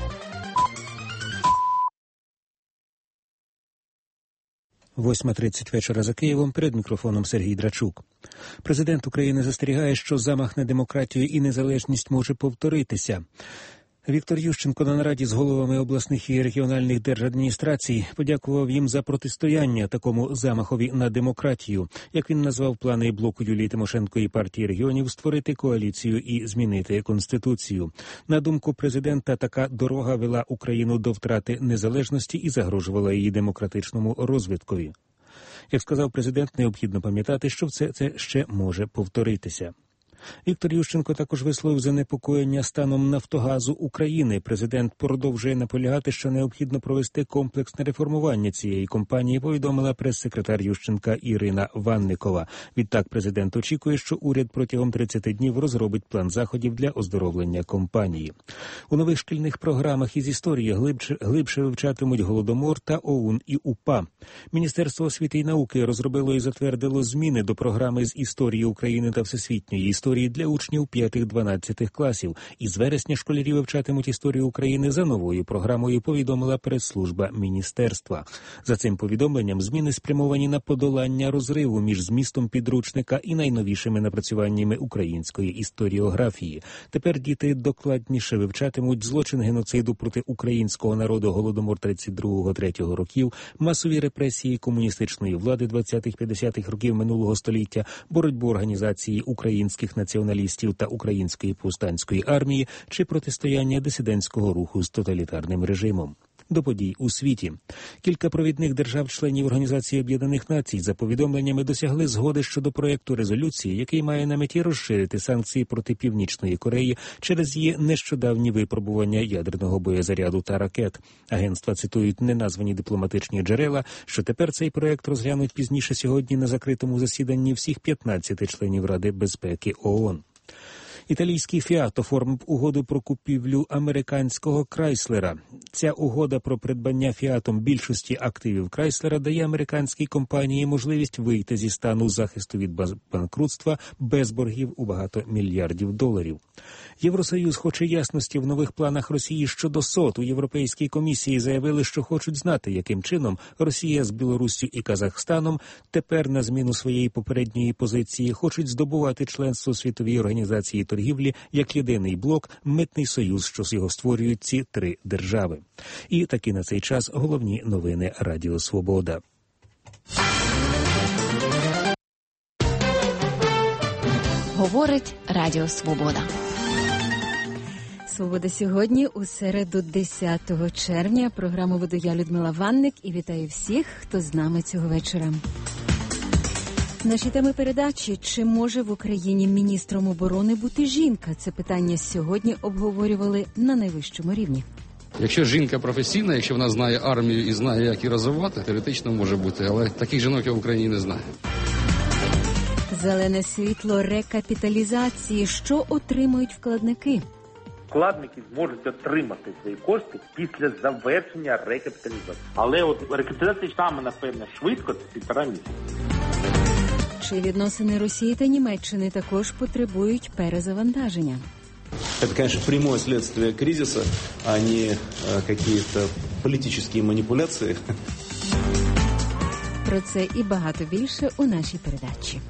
S6: Восьма 30 вечора за Києвом. Перед мікрофоном Сергій Драчук. Президент України застерігає, що замах на демократію і незалежність може повторитися. Віктор Ющенко на нараді з головами обласних і регіональних держадміністрацій подякував їм за протистояння такому замахові на демократію. Як він назвав плани блоку Юлії Тимошенко і партії регіонів створити коаліцію і змінити Конституцію. На думку президента, така дорога вела Україну до втрати незалежності і загрожувала її демократичному розвиткові. Як сказав президент, необхідно пам'ятати, що все це ще може повторитися. Віктор Ющенко також висловив занепокоєння станом Нафтогазу України. Президент продовжує наполягати, що необхідно провести комплексне реформування цієї компанії, повідомила прес-секретар Ющенка Ірина Ванникова. Відтак президент очікує, що уряд протягом 30 днів розробить план заходів для оздоровлення компанії. У нових шкільних програмах із історії глибше вивчатимуть Голодомор та ОУН і УПА. Міністерство освіти і науки розробило і затвердило зміни до програми з історії України та всесвітньої історії для учнів 5-12 класів. Із вересня школярі вивчатимуть історію України за новою програмою, повідомила прес-служба міністерства. За цим повідомленням, зміни спрямовані на подолання розриву між змістом підручника і найновішими напрацюваннями української історіографії. Тепер діти докладніше вивчатимуть злочин геноциду проти українського народу Голодомор 32-33 років, масові репресії комуністичної влади 20-50-х років минулого століття, боротьбу організації українських націоналістів та української повстанської армії чи протистояння дисидентського руху з тоталітарним режимом. До подій у світі. Кілька провідних держав-членів Організації Об'єднаних Націй за повідомленнями досягли згоди щодо проєкту резолюції, який має на меті розширити санкції проти Північної Кореї через її нещодавні випробування ядерного боєзаряду та ракет. Агентства цитують неназвані дипломатичні джерела, що тепер цей проєкт розглянуть пізніше сьогодні на закритому засіданні всіх 15 членів Ради безпеки ООН. Італійський «Фіат» оформив угоду про купівлю американського «Крайслера». Ця угода про придбання «Фіатом» більшості активів «Крайслера» дає американській компанії можливість вийти зі стану захисту від банкрутства без боргів у багато мільярдів доларів. Євросоюз хоче ясності в нових планах Росії щодо СОТ. У Європейській комісії заявили, що хочуть знати, яким чином Росія з Білоруссю і Казахстаном тепер на зміну своєї попередньої позиції хочуть здобувати членство Світовій організації торгівлі як єдиний блок, митний союз, що його створюють ці три держави. І таки на цей час головні новини Радіо Свобода.
S12: Говорить Радіо Свобода.
S21: «Свобода сьогодні» у середу 10 червня. Програму веду я, Людмила Ванник, і вітаю всіх, хто з нами цього вечора. Наші теми передачі: чи може в Україні міністром оборони бути жінка? Це питання сьогодні обговорювали на найвищому рівні.
S7: Якщо жінка професійна, якщо вона знає армію і знає, як її розвивати, теоретично може бути, але таких жінок я в Україні не знаю.
S21: Зелене світло рекапіталізації. Що отримують вкладники?
S22: Вкладники зможуть отримати свої кошти після завершення рекапіталізації. Але от рекапіталізація саме, напевне, швидко, це 1,5 місяця.
S21: Чи відносини Росії та Німеччини також потребують перезавантаження?
S23: Это, конечно, прямое следствие кризиса, а не какие-то политические манипуляции.
S21: Про це і багато більше у нашій передачі.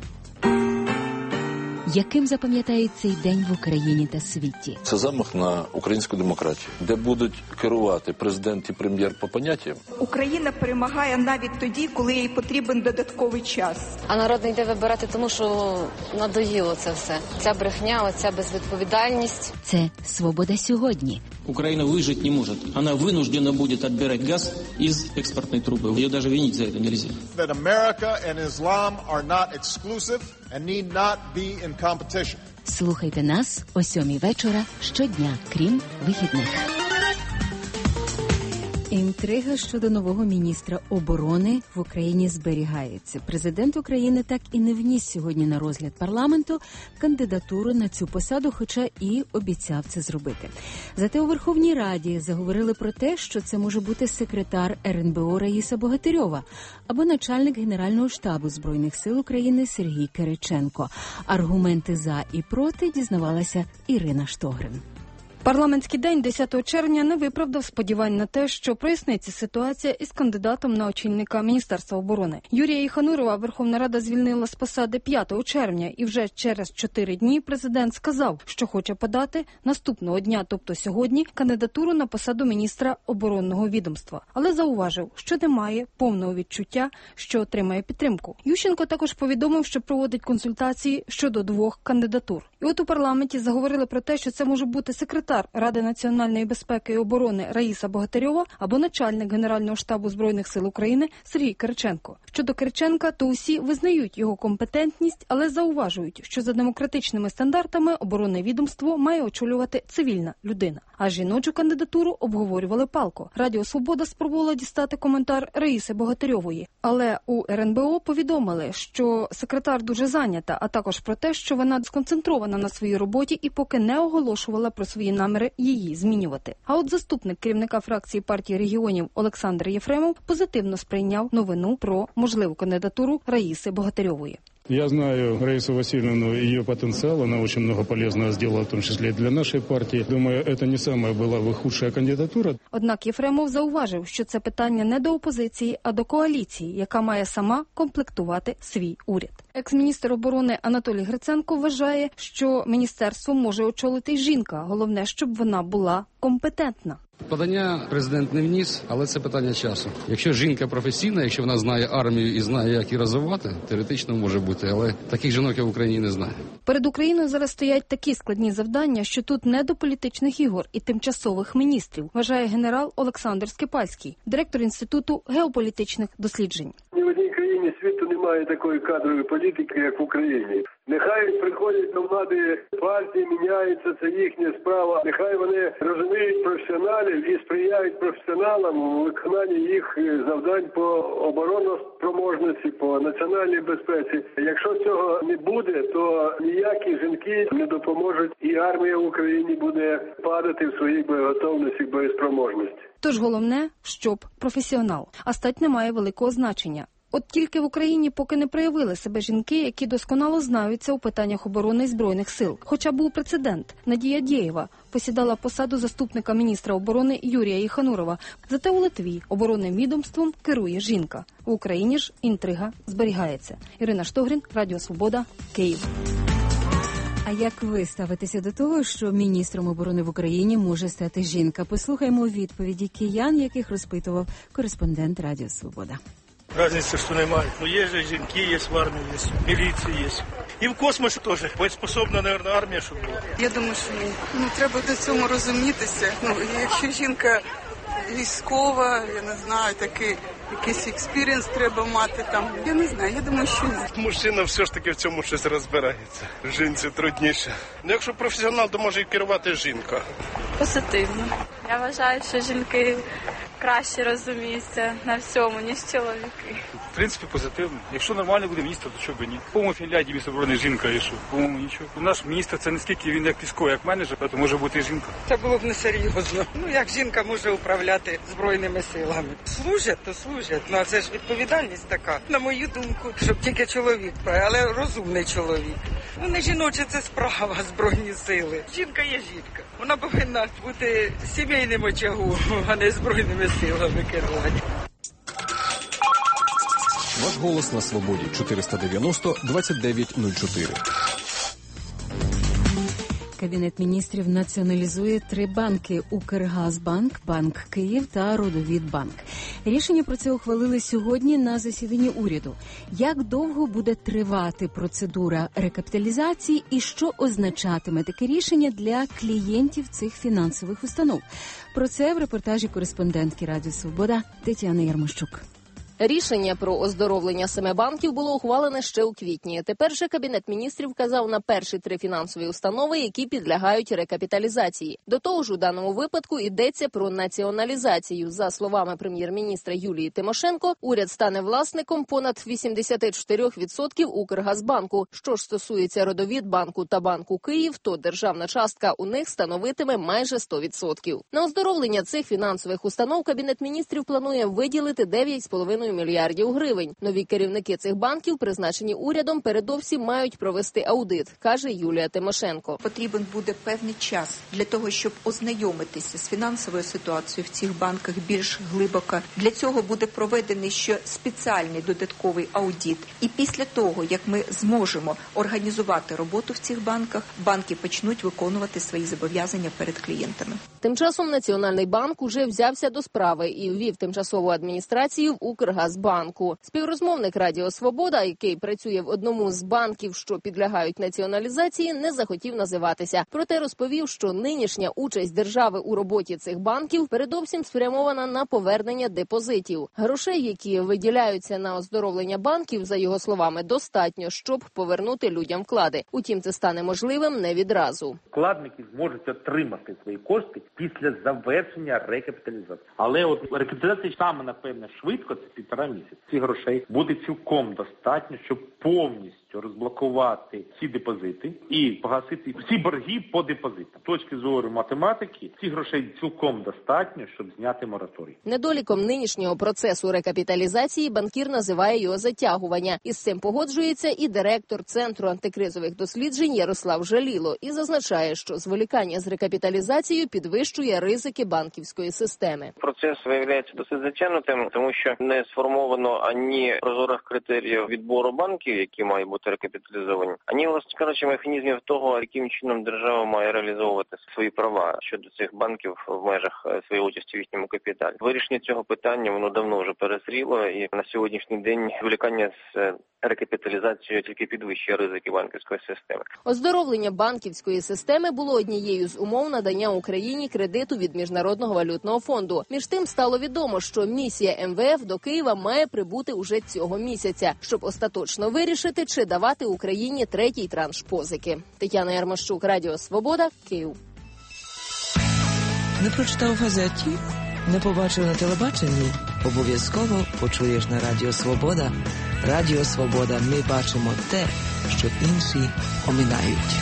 S21: Яким запам'ятають цей день в Україні та світі?
S24: Це замах на українську демократію, де будуть керувати президент і прем'єр по поняттям.
S25: Україна перемагає навіть тоді, коли їй потрібен додатковий час.
S26: А народ не йде вибирати, тому що надоїло це все. Ця брехня, оця безвідповідальність.
S21: Це «Свобода сьогодні».
S27: Украина выжить не может. Она вынуждена будет отбирать газ из экспортной трубы. Ее даже винить за это нельзя.
S28: That America and Islam are not exclusive and need not be in competition.
S21: Слухайте нас о 7:00 вечора щодня, крім вихідних. Інтрига щодо нового міністра оборони в Україні зберігається. Президент України так і не вніс сьогодні на розгляд парламенту кандидатуру на цю посаду, хоча і обіцяв це зробити. Зате у Верховній Раді заговорили про те, що це може бути секретар РНБО Раїса Богатирьова або начальник Генерального штабу Збройних сил України Сергій Кириченко. Аргументи за і проти дізнавалася Ірина Штогрин.
S29: Парламентський день 10 червня не виправдав сподівань на те, що проясниться ситуація із кандидатом на очільника Міністерства оборони. Юрія Єханурова Верховна Рада звільнила з посади 5 червня, і вже через 4 дні президент сказав, що хоче подати наступного дня, тобто сьогодні, кандидатуру на посаду міністра оборонного відомства. Але зауважив, що немає повного відчуття, що отримає підтримку. Ющенко також повідомив, що проводить консультації щодо 2 кандидатур. І от у парламенті заговорили про те, що це може бути секретар Ради національної безпеки і оборони Раїса Богатирьова або начальник Генерального штабу Збройних сил України Сергій Кириченко. Щодо Кириченка, то усі визнають його компетентність, але зауважують, що за демократичними стандартами оборонне відомство має очолювати цивільна людина. А жіночу кандидатуру обговорювали палко. Радіо «Свобода» спробувала дістати коментар Раїси Богатирьової. Але у РНБО повідомили, що секретар дуже зайнята, а також про те, що вона сконцентрована на своїй роботі і поки не оголошувала про свої наміри її змінювати. А от заступник керівника фракції партії регіонів Олександр Єфремов позитивно сприйняв новину про можливу кандидатуру Раїси Богатирьової.
S30: Я знаю Раису Васильевну и ее потенциал. Она очень много полезного сделала, в том числе и для нашей партии. Думаю, это не самая была бы худшая кандидатура.
S29: Однак Єфремов зауважив, що це питання не до опозиції, а до коаліції, яка має сама комплектувати свій уряд. Екс-міністр оборони Анатолій Гриценко вважає, що міністерство може очолити жінка. Головне, щоб вона була компетентна.
S7: Подання президент не вніс, але це питання часу. Якщо жінка професійна, якщо вона знає армію і знає, як її розвивати, теоретично може бути, але таких жінок я в Україні не знаю.
S29: Перед Україною зараз стоять такі складні завдання, що тут не до політичних ігор і тимчасових міністрів, вважає генерал Олександр Скипальський, директор Інституту геополітичних досліджень.
S31: Ні в одній країні світу немає такої кадрової політики, як в Україні. Нехай приходять до влади партії, міняються, це їхня справа. Нехай вони розуміють професіоналів і сприяють професіоналам у виконанні їх завдань по обороноспроможності, по національній безпеці. Якщо цього не буде, то ніякі жінки не допоможуть, і армія в Україні буде падати в своїй боєготовності, боєспроможності.
S29: Тож головне, щоб професіонал. А стать не має великого значення. От тільки в Україні поки не проявили себе жінки, які досконало знаються у питаннях оборони і Збройних сил. Хоча був прецедент. Надія Дєєва посідала посаду заступника міністра оборони Юрія Єханурова. Зате у Литві оборонним відомством керує жінка. В Україні ж інтрига зберігається. Ірина Штогрин, Радіо Свобода, Київ.
S21: А як ви ставитеся до того, що міністром оборони в Україні може стати жінка? Послухаймо відповіді киян, яких розпитував кореспондент Радіо Свобода.
S32: Разницы, что немає. Ну, есть же жінки, есть в армии, есть в милиции, есть. И в космосе тоже. Боеспособна, наверное, армія, щоб була.
S33: Я думаю, що ні. Ну, треба до цього розумітися. Ну, якщо жінка військова, я не знаю, такий якийсь експірієнс треба мати там. Я не знаю, я думаю, що ні.
S32: Мужчина все ж таки в цьому щось розбирається. Жінці трудніше. Якщо професіонал, то може і керувати жінка.
S3: Позитивно. Я вважаю, що жінки краще розуміються на всьому, ніж чоловіки.
S4: В принципі, позитивно. Якщо нормально буде міністр, то чого б і ні. По-моєму, Фінляндії міністр оборони жінка, і що? По-моєму, нічого. Наш міністр, це не скільки він як військовий, як менеджер, то може бути і жінка.
S33: Це було б несерйозно. Як жінка може управляти Збройними силами? Служать, то служать. А це ж відповідальність така. На мою думку, щоб тільки чоловік, але розумний чоловік. Не жіноче, це справа, Збройні сили. Жінка є жінка. Вона повинна бути сімейним очагом, а не Збройними силами керувати.
S1: Ваш голос на свободі. 490-2904.
S21: Кабінет міністрів націоналізує 3 банки – Укргазбанк, Банк Київ та Родовідбанк. Рішення про це ухвалили сьогодні на засіданні уряду. Як довго буде тривати процедура рекапіталізації і що означатиме таке рішення для клієнтів цих фінансових установ? Про це в репортажі кореспондентки Радіо Свобода Тетяни Ярмощук.
S5: Рішення про оздоровлення 7 банків було ухвалене ще у квітні. Тепер же Кабінет міністрів вказав на перші 3 фінансові установи, які підлягають рекапіталізації. До того ж, у даному випадку йдеться про націоналізацію. За словами прем'єр-міністра Юлії Тимошенко, уряд стане власником понад 84% Укргазбанку. Що ж стосується Родовідбанку та Банку Київ, то державна частка у них становитиме майже 100%. На оздоровлення цих фінансових установ Кабінет міністрів планує виділити 9,5 мільярдів гривень. Нові керівники цих банків, призначені урядом, передовсім мають провести аудит, каже Юлія Тимошенко.
S25: Потрібен буде певний час для того, щоб ознайомитися з фінансовою ситуацією в цих банках більш глибоко. Для цього буде проведений ще спеціальний додатковий аудит. І після того, як ми зможемо організувати роботу в цих банках, банки почнуть виконувати свої зобов'язання перед клієнтами.
S5: Тим часом Національний банк уже взявся до справи і ввів тимчасову адміністрацію в Укргазбанку. Співрозмовник Радіо Свобода, який працює в одному з банків, що підлягають націоналізації, не захотів називатися. Проте розповів, що нинішня участь держави у роботі цих банків передовсім спрямована на повернення депозитів. Грошей, які виділяються на оздоровлення банків, за його словами, достатньо, щоб повернути людям вклади. Утім, це стане можливим не відразу.
S22: Вкладники зможуть отримати свої кошти після завершення рекапіталізації. Але от рекапіталізація саме, напевне, швидко, це 1,5 місяця. Цих грошей буде цілком достатньо, щоб повністю розблокувати ці депозити і погасити всі борги по депозитам. З точки зору математики, цих грошей цілком достатньо, щоб зняти мораторій.
S5: Недоліком нинішнього процесу рекапіталізації банкір називає його затягування. Із цим погоджується і директор Центру антикризових досліджень Ярослав Жаліло і зазначає, що зволікання з рекапіталізацією підвищує ризики банківської системи.
S8: Процес виявляється досить затягнутим, тому що не сформовано ані прозорих критеріїв відбору банків, які мають бути рекапіталізовані, ані, власне кажучи, механізмів того, яким чином держава має реалізовувати свої права щодо цих банків в межах своєї участі в їхньому капіталі. Вирішення цього питання, воно давно вже перезріло, і на сьогоднішній день зволікання з рекапіталізацією тільки підвищує ризики банківської системи.
S5: Оздоровлення банківської системи було однією з умов надання Україні кредиту від Міжнародного валютного фонду. Між тим стало відомо, що місія МВФ до Києва має прибути уже цього місяця, щоб остаточно вирішити, чи давати Україні 3-й транш позики. Тетяна Ярмощук, Радіо Свобода, Київ.
S20: Не прочитав в газеті? Не побачив на телебаченні? Обов'язково почуєш на Радіо Свобода. Радіо Свобода. Ми бачимо те, що інші оминають.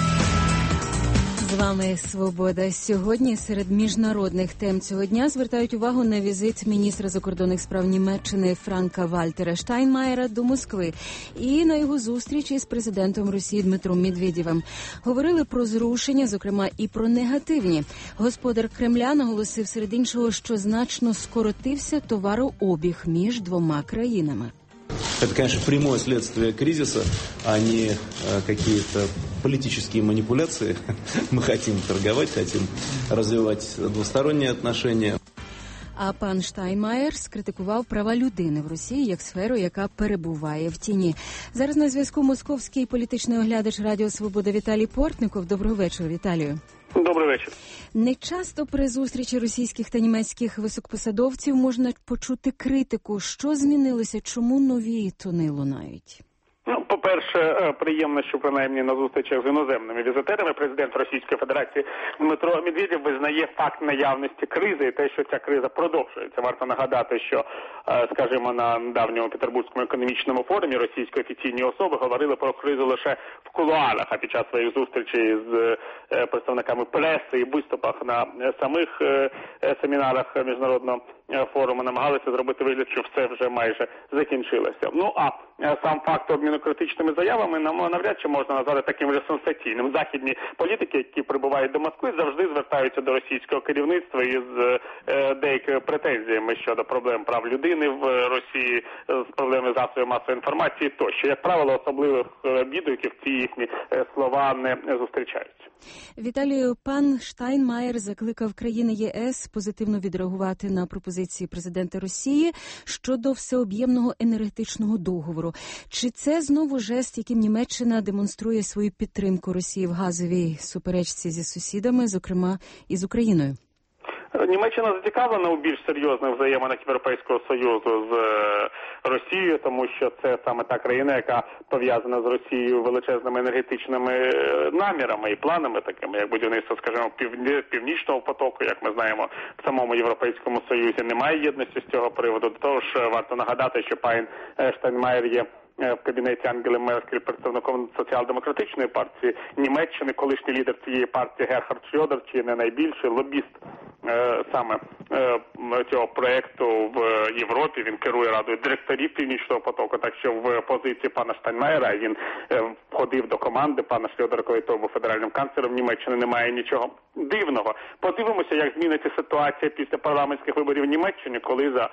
S21: З вами «Свобода». Сьогодні серед міжнародних тем цього дня звертають увагу на візит міністра закордонних справ Німеччини Франка-Вальтера Штайнмаєра до Москви і на його зустріч із президентом Росії Дмитром Медведєвим. Говорили про зрушення, зокрема і про негативні. Господар Кремля наголосив серед іншого, що значно скоротився товарообіг між двома країнами.
S23: Это, конечно, прямое следствие кризиса, а не какие-то политические манипуляции. Мы хотим торговать, хотим развивать двусторонние отношения.
S21: А пан Штайнмаєр скритикував права людини в Росії як сферу, яка перебуває в тіні. Зараз на зв'язку московський політичний оглядач Радіо Свобода Віталій Портников. Доброго вечора, Віталію.
S2: Добрий вечір.
S21: Не часто при зустрічі російських та німецьких високопосадовців можна почути критику. Що змінилося? Чому нові тони лунають?
S2: По-перше, приємно, що принаймні на зустрічах з іноземними візитерами президент Російської Федерації Дмитро Медведєв визнає факт наявності кризи і те, що ця криза продовжується. Варто нагадати, що, скажімо, на давньому Петербурзькому економічному форумі російські офіційні особи говорили про кризу лише в кулуарах, а під час своїх зустрічей з представниками преси і виступах на самих семінарах міжнародного форуму намагалися зробити вигляд, що все вже майже закінчилося. Ну, а сам факт обміну критичними заявами навряд чи можна назвати таким вже сенсаційним. Західні політики, які прибувають до Москви, завжди звертаються до російського керівництва із деякими претензіями щодо проблем прав людини в Росії, з проблеми засобів масової інформації тощо. Як правило, особливих відгуків ці їхні слова не зустрічаються.
S21: Віталію, пан Штайнмаєр закликав країни ЄС позитивно відреагувати на пропозиції президента Росії щодо всеоб'ємного енергетичного договору. Чи це знову жест, яким Німеччина демонструє свою підтримку Росії в газовій суперечці зі сусідами, зокрема і з Україною?
S2: Німеччина зацікавлена у більш серйозних взаєминах Європейського Союзу з Росією, тому що це саме та країна, яка пов'язана з Росією величезними енергетичними намірами і планами, такими як будівництво, скажімо, Північного потоку, як ми знаємо, в самому Європейському Союзі немає єдності з цього приводу. До того ж, варто нагадати, що пан Штайнмаєр є в кабінеті Ангели Меркель представником соціал-демократичної партії Німеччини, колишній лідер цієї партії Герхард Шрьодер, чи не найбільший лобіст саме цього проєкту в Європі. Він керує радою директорів Північного потоку, так що в позиції пана Штайнмаєра, він входив до команди пана Шрьодера, коли той був федеральним канцлером Німеччини, немає нічого дивного. Подивимося, як зміниться ситуація після парламентських виборів в Німеччині, коли за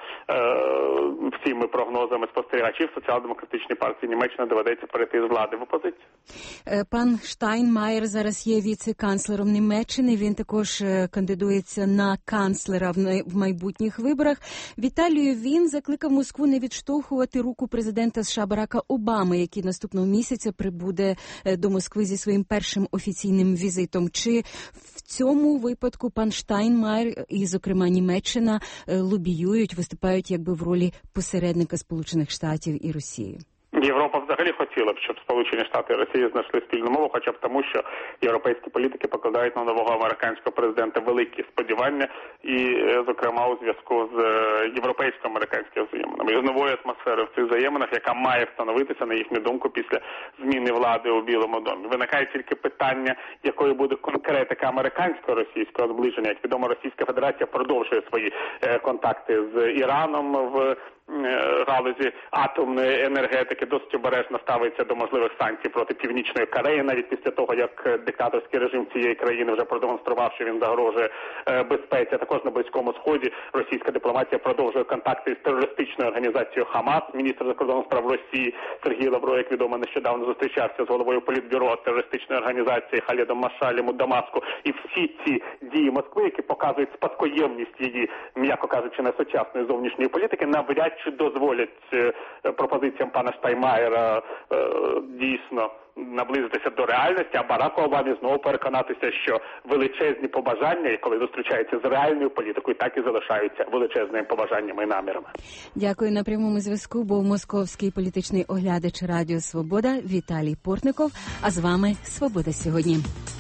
S2: всіми прогнозами спостерігачів соціал-демократичній партії Німеччини доведеться перейти з влади в опозицію.
S21: Пан Штайнмаєр зараз є віце-канцлером Німеччини. Він також кандидується на канцлера в майбутніх виборах. Віталію, він закликав Москву не відштовхувати руку президента США Барака Обами, який наступного місяця прибуде до Москви зі своїм першим офіційним візитом. Чи в цьому випадку пан Штайнмаєр і, зокрема, Німеччина лобіюють, виступають якби в ролі посередника Сполучених Штатів і Росії?
S2: Європа взагалі хотіла б, щоб Сполучені Штати і Росія знайшли спільну мову, хоча б тому, що європейські політики покладають на нового американського президента великі сподівання і, зокрема, у зв'язку з європейсько-американськими взаєминами, і з новою атмосферою в цих взаєминах, яка має встановитися, на їхню думку, після зміни влади у Білому домі. Виникає тільки питання, якою буде конкретика американсько-російського зближення. Як відомо, Російська Федерація продовжує свої контакти з Іраном в галузі атомної енергетики, досить обережно ставиться до можливих санкцій проти Північної Кореї, навіть після того, як диктаторський режим цієї країни вже продемонстрував, що він загрожує безпеці. А також на Близькому Сході російська дипломатія продовжує контакти з терористичною організацією ХАМАС. Міністр закордонних справ Росії Сергій Лавров, як відомо, нещодавно зустрічався з головою політбюро терористичної організації Халедом Машалем у Дамаску. І всі ці дії Москви, які показують спадкоємність її, м'яко кажучи, несучасної зовнішньої політики, навряд чи дозволять пропозиціям пана Штайнмаєра дійсно наблизитися до реальності, а Бараку Обамі знову переконатися, що величезні побажання, коли зустрічаються з реальною політикою, так і залишаються величезними побажаннями і намірами.
S21: Дякую. На прямому зв'язку був московський політичний оглядач Радіо Свобода Віталій Портников. А з вами «Свобода сьогодні».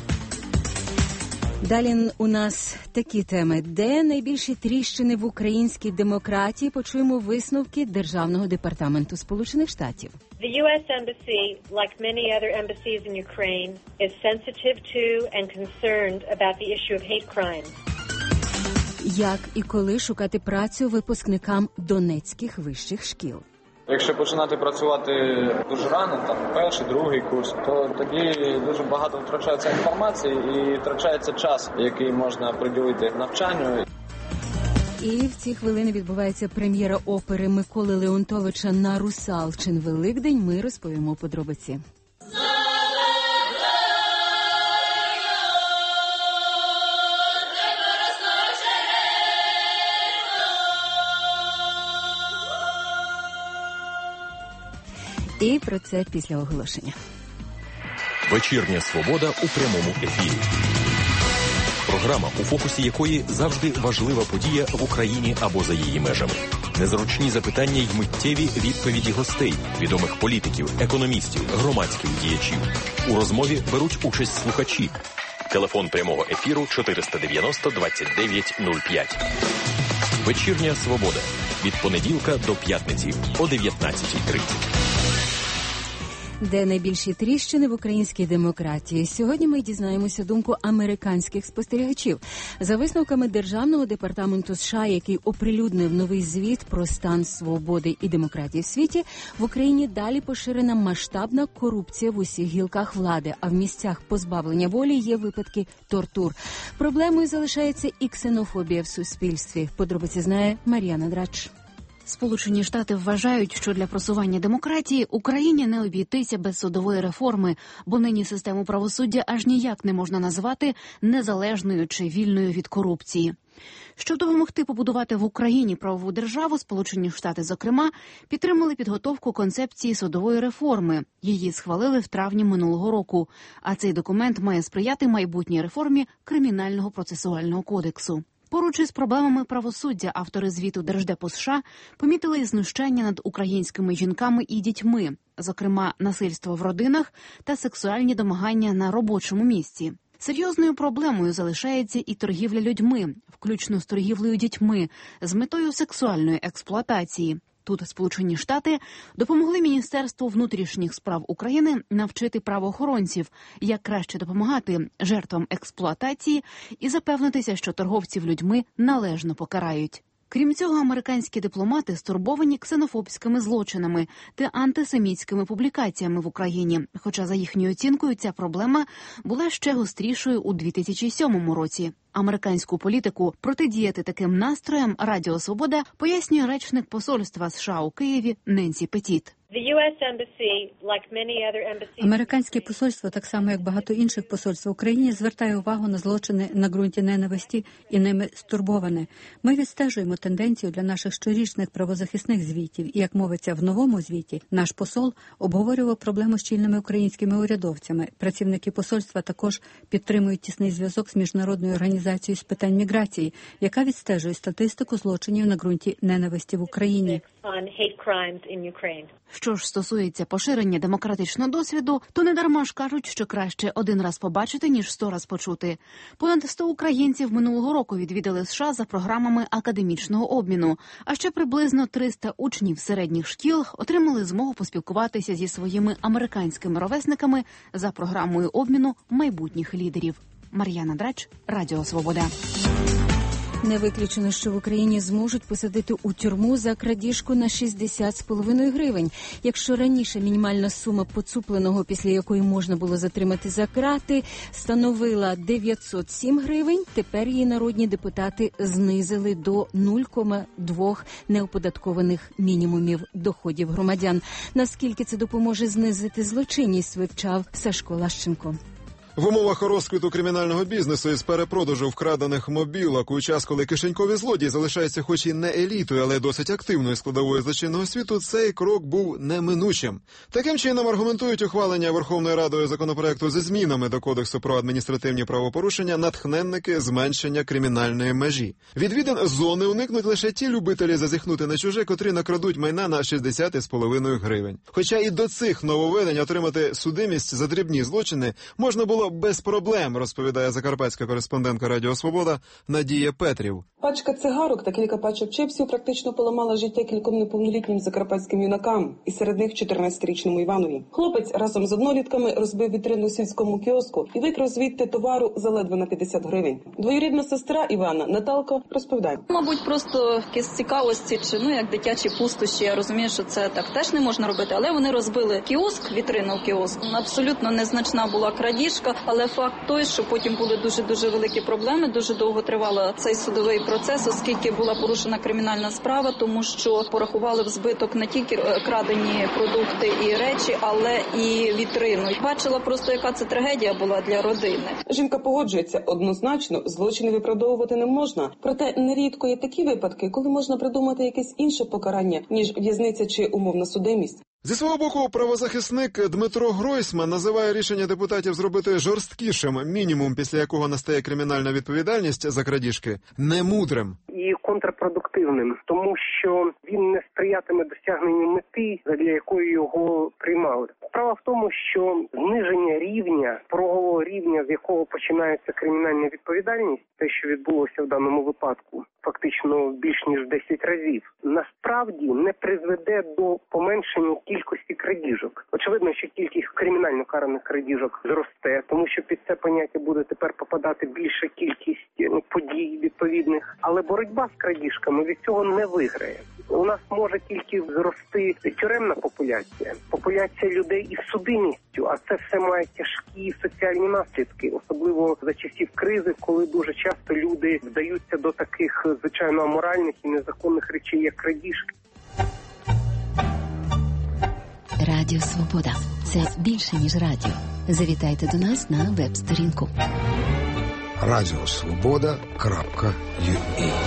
S21: Далі у нас такі теми. Де найбільші тріщини в українській демократії? Почуємо висновки Державного департаменту Сполучених Штатів.
S6: The U.S. Embassy, like many other embassies in Ukraine, is sensitive to and concerned about the issue of hate crimes.
S21: Як і коли шукати працю випускникам донецьких вищих шкіл?
S9: Якщо починати працювати дуже рано, там перший, другий курс, то тоді дуже багато втрачається інформації і втрачається час, який можна приділити навчанню.
S21: І в ці хвилини відбувається прем'єра опери Миколи Леонтовича на «Русалчин Великдень». Ми розповімо подробиці. І про це після оголошення.
S1: Вечірня свобода у прямому ефірі. Програма, у фокусі якої завжди важлива подія в Україні або за її межами. Незручні запитання й миттєві відповіді гостей, відомих політиків, економістів, громадських діячів. У розмові беруть участь слухачі. Телефон прямого ефіру 490 29 05. Вечірня свобода. Від понеділка до п'ятниці о 19:30.
S21: Де найбільші тріщини в українській демократії? Сьогодні ми дізнаємося думку американських спостерігачів. За висновками Державного департаменту США, який оприлюднив новий звіт про стан свободи і демократії в світі, в Україні далі поширена масштабна корупція в усіх гілках влади, а в місцях позбавлення волі є випадки тортур. Проблемою залишається і ксенофобія в суспільстві. Подробиці знає Мар'яна Драч.
S10: Сполучені Штати вважають, що для просування демократії Україні не обійтися без судової реформи, бо нині систему правосуддя аж ніяк не можна назвати незалежною чи вільною від корупції. Щоб допомогти побудувати в Україні правову державу, Сполучені Штати, зокрема, підтримали підготовку концепції судової реформи. Її схвалили в травні минулого року. А цей документ має сприяти майбутній реформі Кримінального процесуального кодексу. Поруч із проблемами правосуддя автори звіту Держдепу США помітили і знущання над українськими жінками і дітьми, зокрема насильство в родинах та сексуальні домагання на робочому місці. Серйозною проблемою залишається і торгівля людьми, включно з торгівлею дітьми, з метою сексуальної експлуатації. Тут Сполучені Штати допомогли Міністерству внутрішніх справ України навчити правоохоронців, як краще допомагати жертвам експлуатації і запевнитися, що торговців людьми належно покарають. Крім цього, американські дипломати стурбовані ксенофобськими злочинами та антисемітськими публікаціями в Україні, хоча за їхньою оцінкою ця проблема була ще гострішою у 2007 році. Американську політику протидіяти таким настроям Радіо Свобода пояснює речник посольства США у Києві Ненсі Петіт.
S21: Американське посольство, так само як багато інших посольств в Україні, звертає увагу на злочини на ґрунті ненависті і ними стурбоване. Ми відстежуємо тенденцію для наших щорічних правозахисних звітів. І, як мовиться в новому звіті, наш посол обговорював проблему з чільними українськими урядовцями. Працівники посольства також підтримують тісний зв'язок з Міжнародною організацією з питань міграції, яка відстежує статистику злочинів на ґрунті ненависті в Україні.
S10: Що ж стосується поширення демократичного досвіду, то недарма ж кажуть, що краще один раз побачити, ніж 100 раз почути. Понад 100 українців минулого року відвідали США за програмами академічного обміну, а ще приблизно 300 учнів середніх шкіл отримали змогу поспілкуватися зі своїми американськими ровесниками за програмою обміну майбутніх лідерів. Мар'яна Драч, Радіо Свобода.
S21: Не виключено, що в Україні зможуть посадити у тюрму за крадіжку на 60,5 гривень. Якщо раніше мінімальна сума поцупленого, після якої можна було затримати за крати, становила 907 гривень, тепер її народні депутати знизили до 0,2 неоподаткованих мінімумів доходів громадян. Наскільки це допоможе знизити злочинність, вивчав Сашко Лащенко.
S11: В умовах розквіту кримінального бізнесу із перепродажу вкрадених мобілок у час, коли кишенькові злодії залишаються хоч і не елітою, але досить активною складовою злочинного світу, цей крок був неминучим. Таким чином аргументують ухвалення Верховною Радою законопроекту зі змінами до Кодексу про адміністративні правопорушення натхненники зменшення кримінальної межі. Відвідин зони уникнуть лише ті любителі зазіхнути на чуже, котрі накрадуть майна на 60,5 гривень. Хоча і до цих нововведень отримати судимість за дрібні злочини можна було без проблем, розповідає закарпатська кореспондентка Радіо Свобода Надія Петрів.
S12: Пачка цигарок та кілька пачок чипсів практично поламала життя кільком неповнолітнім закарпатським юнакам, і серед них 14-річному Іванові. Хлопець разом з однолітками розбив вітрину у сільському кіоску і викрав звідти товару заледве на 50 гривень. Двоюрідна сестра Івана, Наталка, розповідає.
S13: Мабуть, просто якісь цікавості, чи як дитячі пустощі. Я розумію, що це так теж не можна робити, але вони розбили кіоск, вітрину в кіоск. Абсолютно незначна була крадіжка, але факт той, що потім були дуже великі проблеми, дуже довго тривав цей судовий процес, оскільки була порушена кримінальна справа, тому що порахували в збиток не тільки крадені продукти і речі, але і вітрину. Бачила просто, яка це трагедія була для родини.
S12: Жінка погоджується, однозначно, злочини виправдовувати не можна. Проте нерідко є такі випадки, коли можна придумати якесь інше покарання, ніж в'язниця чи умовна судимість.
S11: Зі свого боку, правозахисник Дмитро Гройсман називає рішення депутатів зробити жорсткішим мінімум, після якого настає кримінальна відповідальність за крадіжки, немудрим.
S7: І контрпродуктивним, тому що він не сприятиме досягненню мети, для якої його приймали. Справа в тому, що зниження рівня, порогового рівня, з якого починається кримінальна відповідальність, те, що відбулося в даному випадку, фактично більш ніж 10 разів, насправді не призведе до поменшення кількості крадіжок. Очевидно, що кількість кримінально караних крадіжок зросте, тому що під це поняття буде тепер попадати більша кількість подій відповідних. Але боротьба з крадіжками від цього не виграє. У нас може тільки зрости тюремна популяція людей із судимістю, а це все має тяжкі соціальні наслідки, особливо за часів кризи, коли дуже часто люди вдаються до таких, звичайно, аморальних і незаконних речей, як крадіжки.
S14: Радіо Свобода – це більше, ніж радіо. Завітайте до нас на веб-сторінку.
S15: radiosvoboda.ua.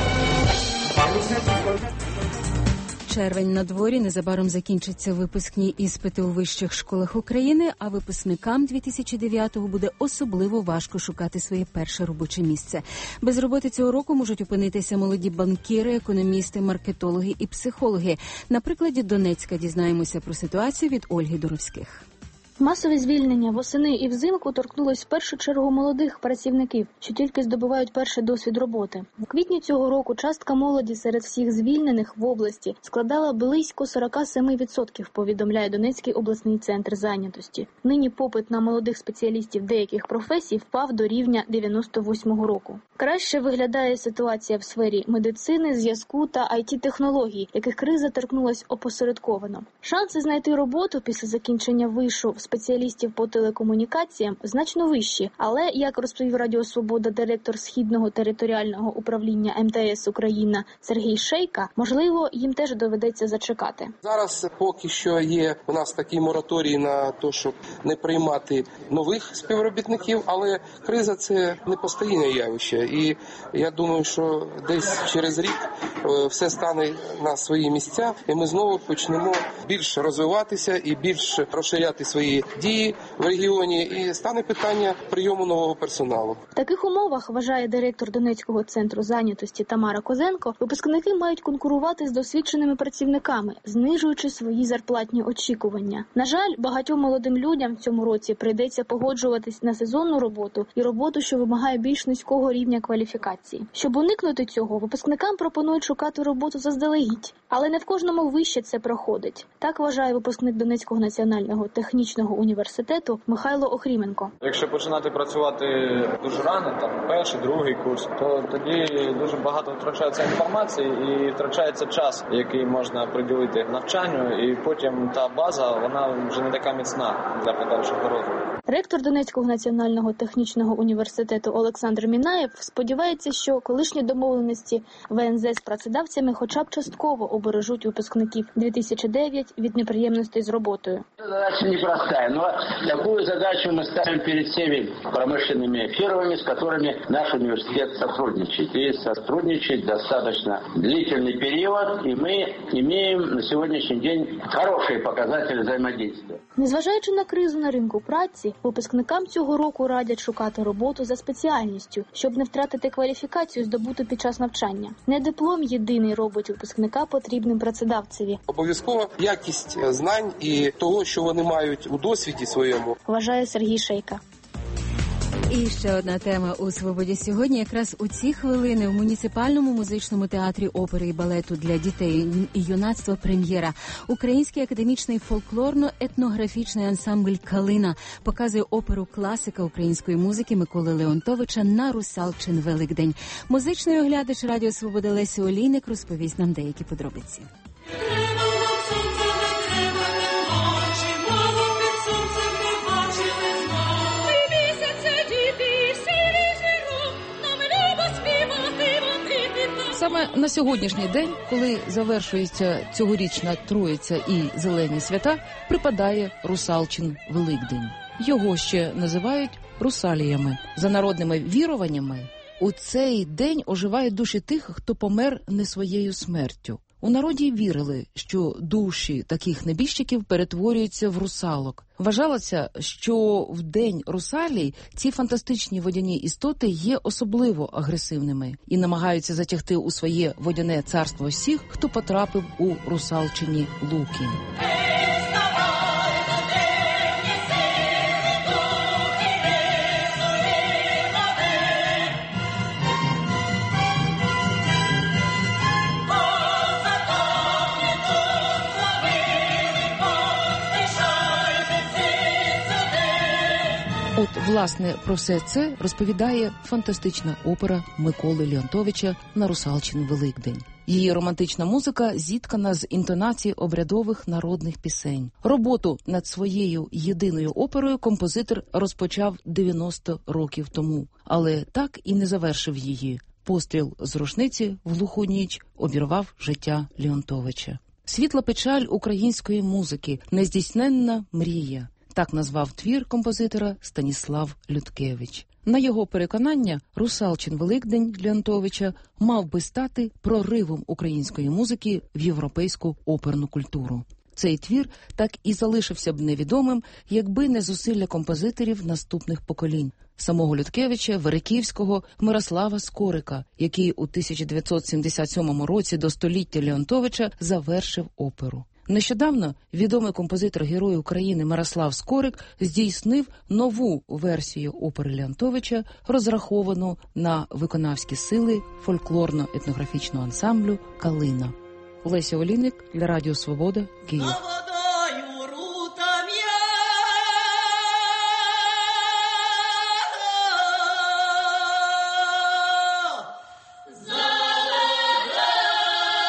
S29: Червень на дворі, незабаром закінчаться випускні іспити у вищих школах України, а випускникам 2009-го буде особливо важко шукати своє перше робоче місце. Без роботи цього року можуть опинитися молоді банкіри, економісти, маркетологи і психологи. На прикладі Донецька дізнаємося про ситуацію від Ольги Доровських.
S16: Масове звільнення восени і взимку торкнулось в першу чергу молодих працівників, що тільки здобувають перший досвід роботи. У квітні цього року частка молоді серед всіх звільнених в області складала близько 47%, повідомляє Донецький обласний центр зайнятості. Нині попит на молодих спеціалістів деяких професій впав до рівня 98-го року. Краще виглядає ситуація в сфері медицини, зв'язку та IT-технологій, яких криза торкнулась опосередковано. Шанси знайти роботу після закінчення вишу спеціалістів по телекомунікаціям значно вищі, але, як розповів Радіо Свобода директор Східного територіального управління МТС Україна Сергій Шейка, можливо, їм теж доведеться зачекати.
S17: Зараз поки що є у нас такий мораторій на те, щоб не приймати нових співробітників, але криза – це не постійне явище. І я думаю, що десь через рік все стане на свої місця, і ми знову почнемо більш розвиватися і більш розширяти свої дії в регіоні, і стане питання прийому нового персоналу.
S16: В таких умовах, вважає директор Донецького центру зайнятості Тамара Козенко, випускники мають конкурувати з досвідченими працівниками, знижуючи свої зарплатні очікування. На жаль, багатьом молодим людям в цьому році прийдеться погоджуватись на сезонну роботу і роботу, що вимагає більш низького рівня кваліфікації. Щоб уникнути цього, випускникам пропонують шукати роботу заздалегідь. Але не в кожному виші це проходить. Так вважає випускник Донецького національного технічного університету Михайло Охріменко.
S9: Якщо починати працювати дуже рано, там перший, другий курс, то тоді дуже багато втрачається інформації і втрачається час, який можна приділити навчанню, і потім та база, вона вже не така міцна для подальшого розвитку.
S16: Ректор Донецького національного технічного університету Олександр Мінаєв сподівається, що колишні домовленості ВНЗ з працедавцями хоча б частково обережуть випускників 2009 від неприємностей з роботою.
S18: Задача непростая, но такую задачу мы ставим перед всеми промышленными фирмами, с которыми наш университет сотрудничает. И сотрудничает достаточно длительный период, и мы имеем на сегодняшний день хорошие показатели взаимодействия.
S16: Незважаючи на кризу на ринку праці, випускникам цього року радять шукати роботу за спеціальністю, щоб не втратити кваліфікацію, здобуту під час навчання. Не диплом єдиний робить випускника потрібним працедавцеві.
S17: Обов'язково якість знань і того, що вони мають у досвіді своєму,
S16: вважає Сергій Шейка.
S29: І ще одна тема у «Свободі» сьогодні. Якраз у ці хвилини в муніципальному музичному театрі опери і балету для дітей і юнацтва прем'єра. Український академічний фольклорно-етнографічний ансамбль «Калина» показує оперу класика української музики Миколи Леонтовича «На Русалчин Великдень». Музичний оглядач Радіо Свобода Лесі Олійник розповість нам деякі подробиці.
S19: Саме на сьогоднішній день, коли завершується цьогорічна Троїця і Зелені свята, припадає Русалчин Великдень. Його ще називають русаліями. За народними віруваннями, у цей день оживають душі тих, хто помер не своєю смертю. У народі вірили, що душі таких небіжчиків перетворюються в русалок. Вважалося, що в день русалій ці фантастичні водяні істоти є особливо агресивними і намагаються затягти у своє водяне царство всіх, хто потрапив у русалчині луки. От, власне, про все це розповідає фантастична опера Миколи Леонтовича «На Русалчин Великдень». Її романтична музика зіткана з інтонацій обрядових народних пісень. Роботу над своєю єдиною оперою композитор розпочав 90 років тому, але так і не завершив її. Постріл з рушниці в глуху ніч обірвав життя Леонтовича. Світла печаль української музики, нездійсненна мрія. Так назвав твір композитора Станіслав Людкевич. На його переконання, «Русалчин Великдень» Леонтовича мав би стати проривом української музики в європейську оперну культуру. Цей твір так і залишився б невідомим, якби не зусилля композиторів наступних поколінь – самого Людкевича, Вериківського, Мирослава Скорика, який у 1977 році до століття Леонтовича завершив оперу. Нещодавно відомий композитор-герой України Мирослав Скорик здійснив нову версію опери Леонтовича, розраховану на виконавські сили фольклорно-етнографічного ансамблю «Калина». Леся Олійник для Радіо Свобода, Київ.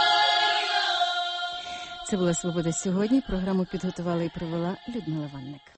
S21: Це була «Свобода сьогодні». Програму підготувала і провела Людмила Ванник.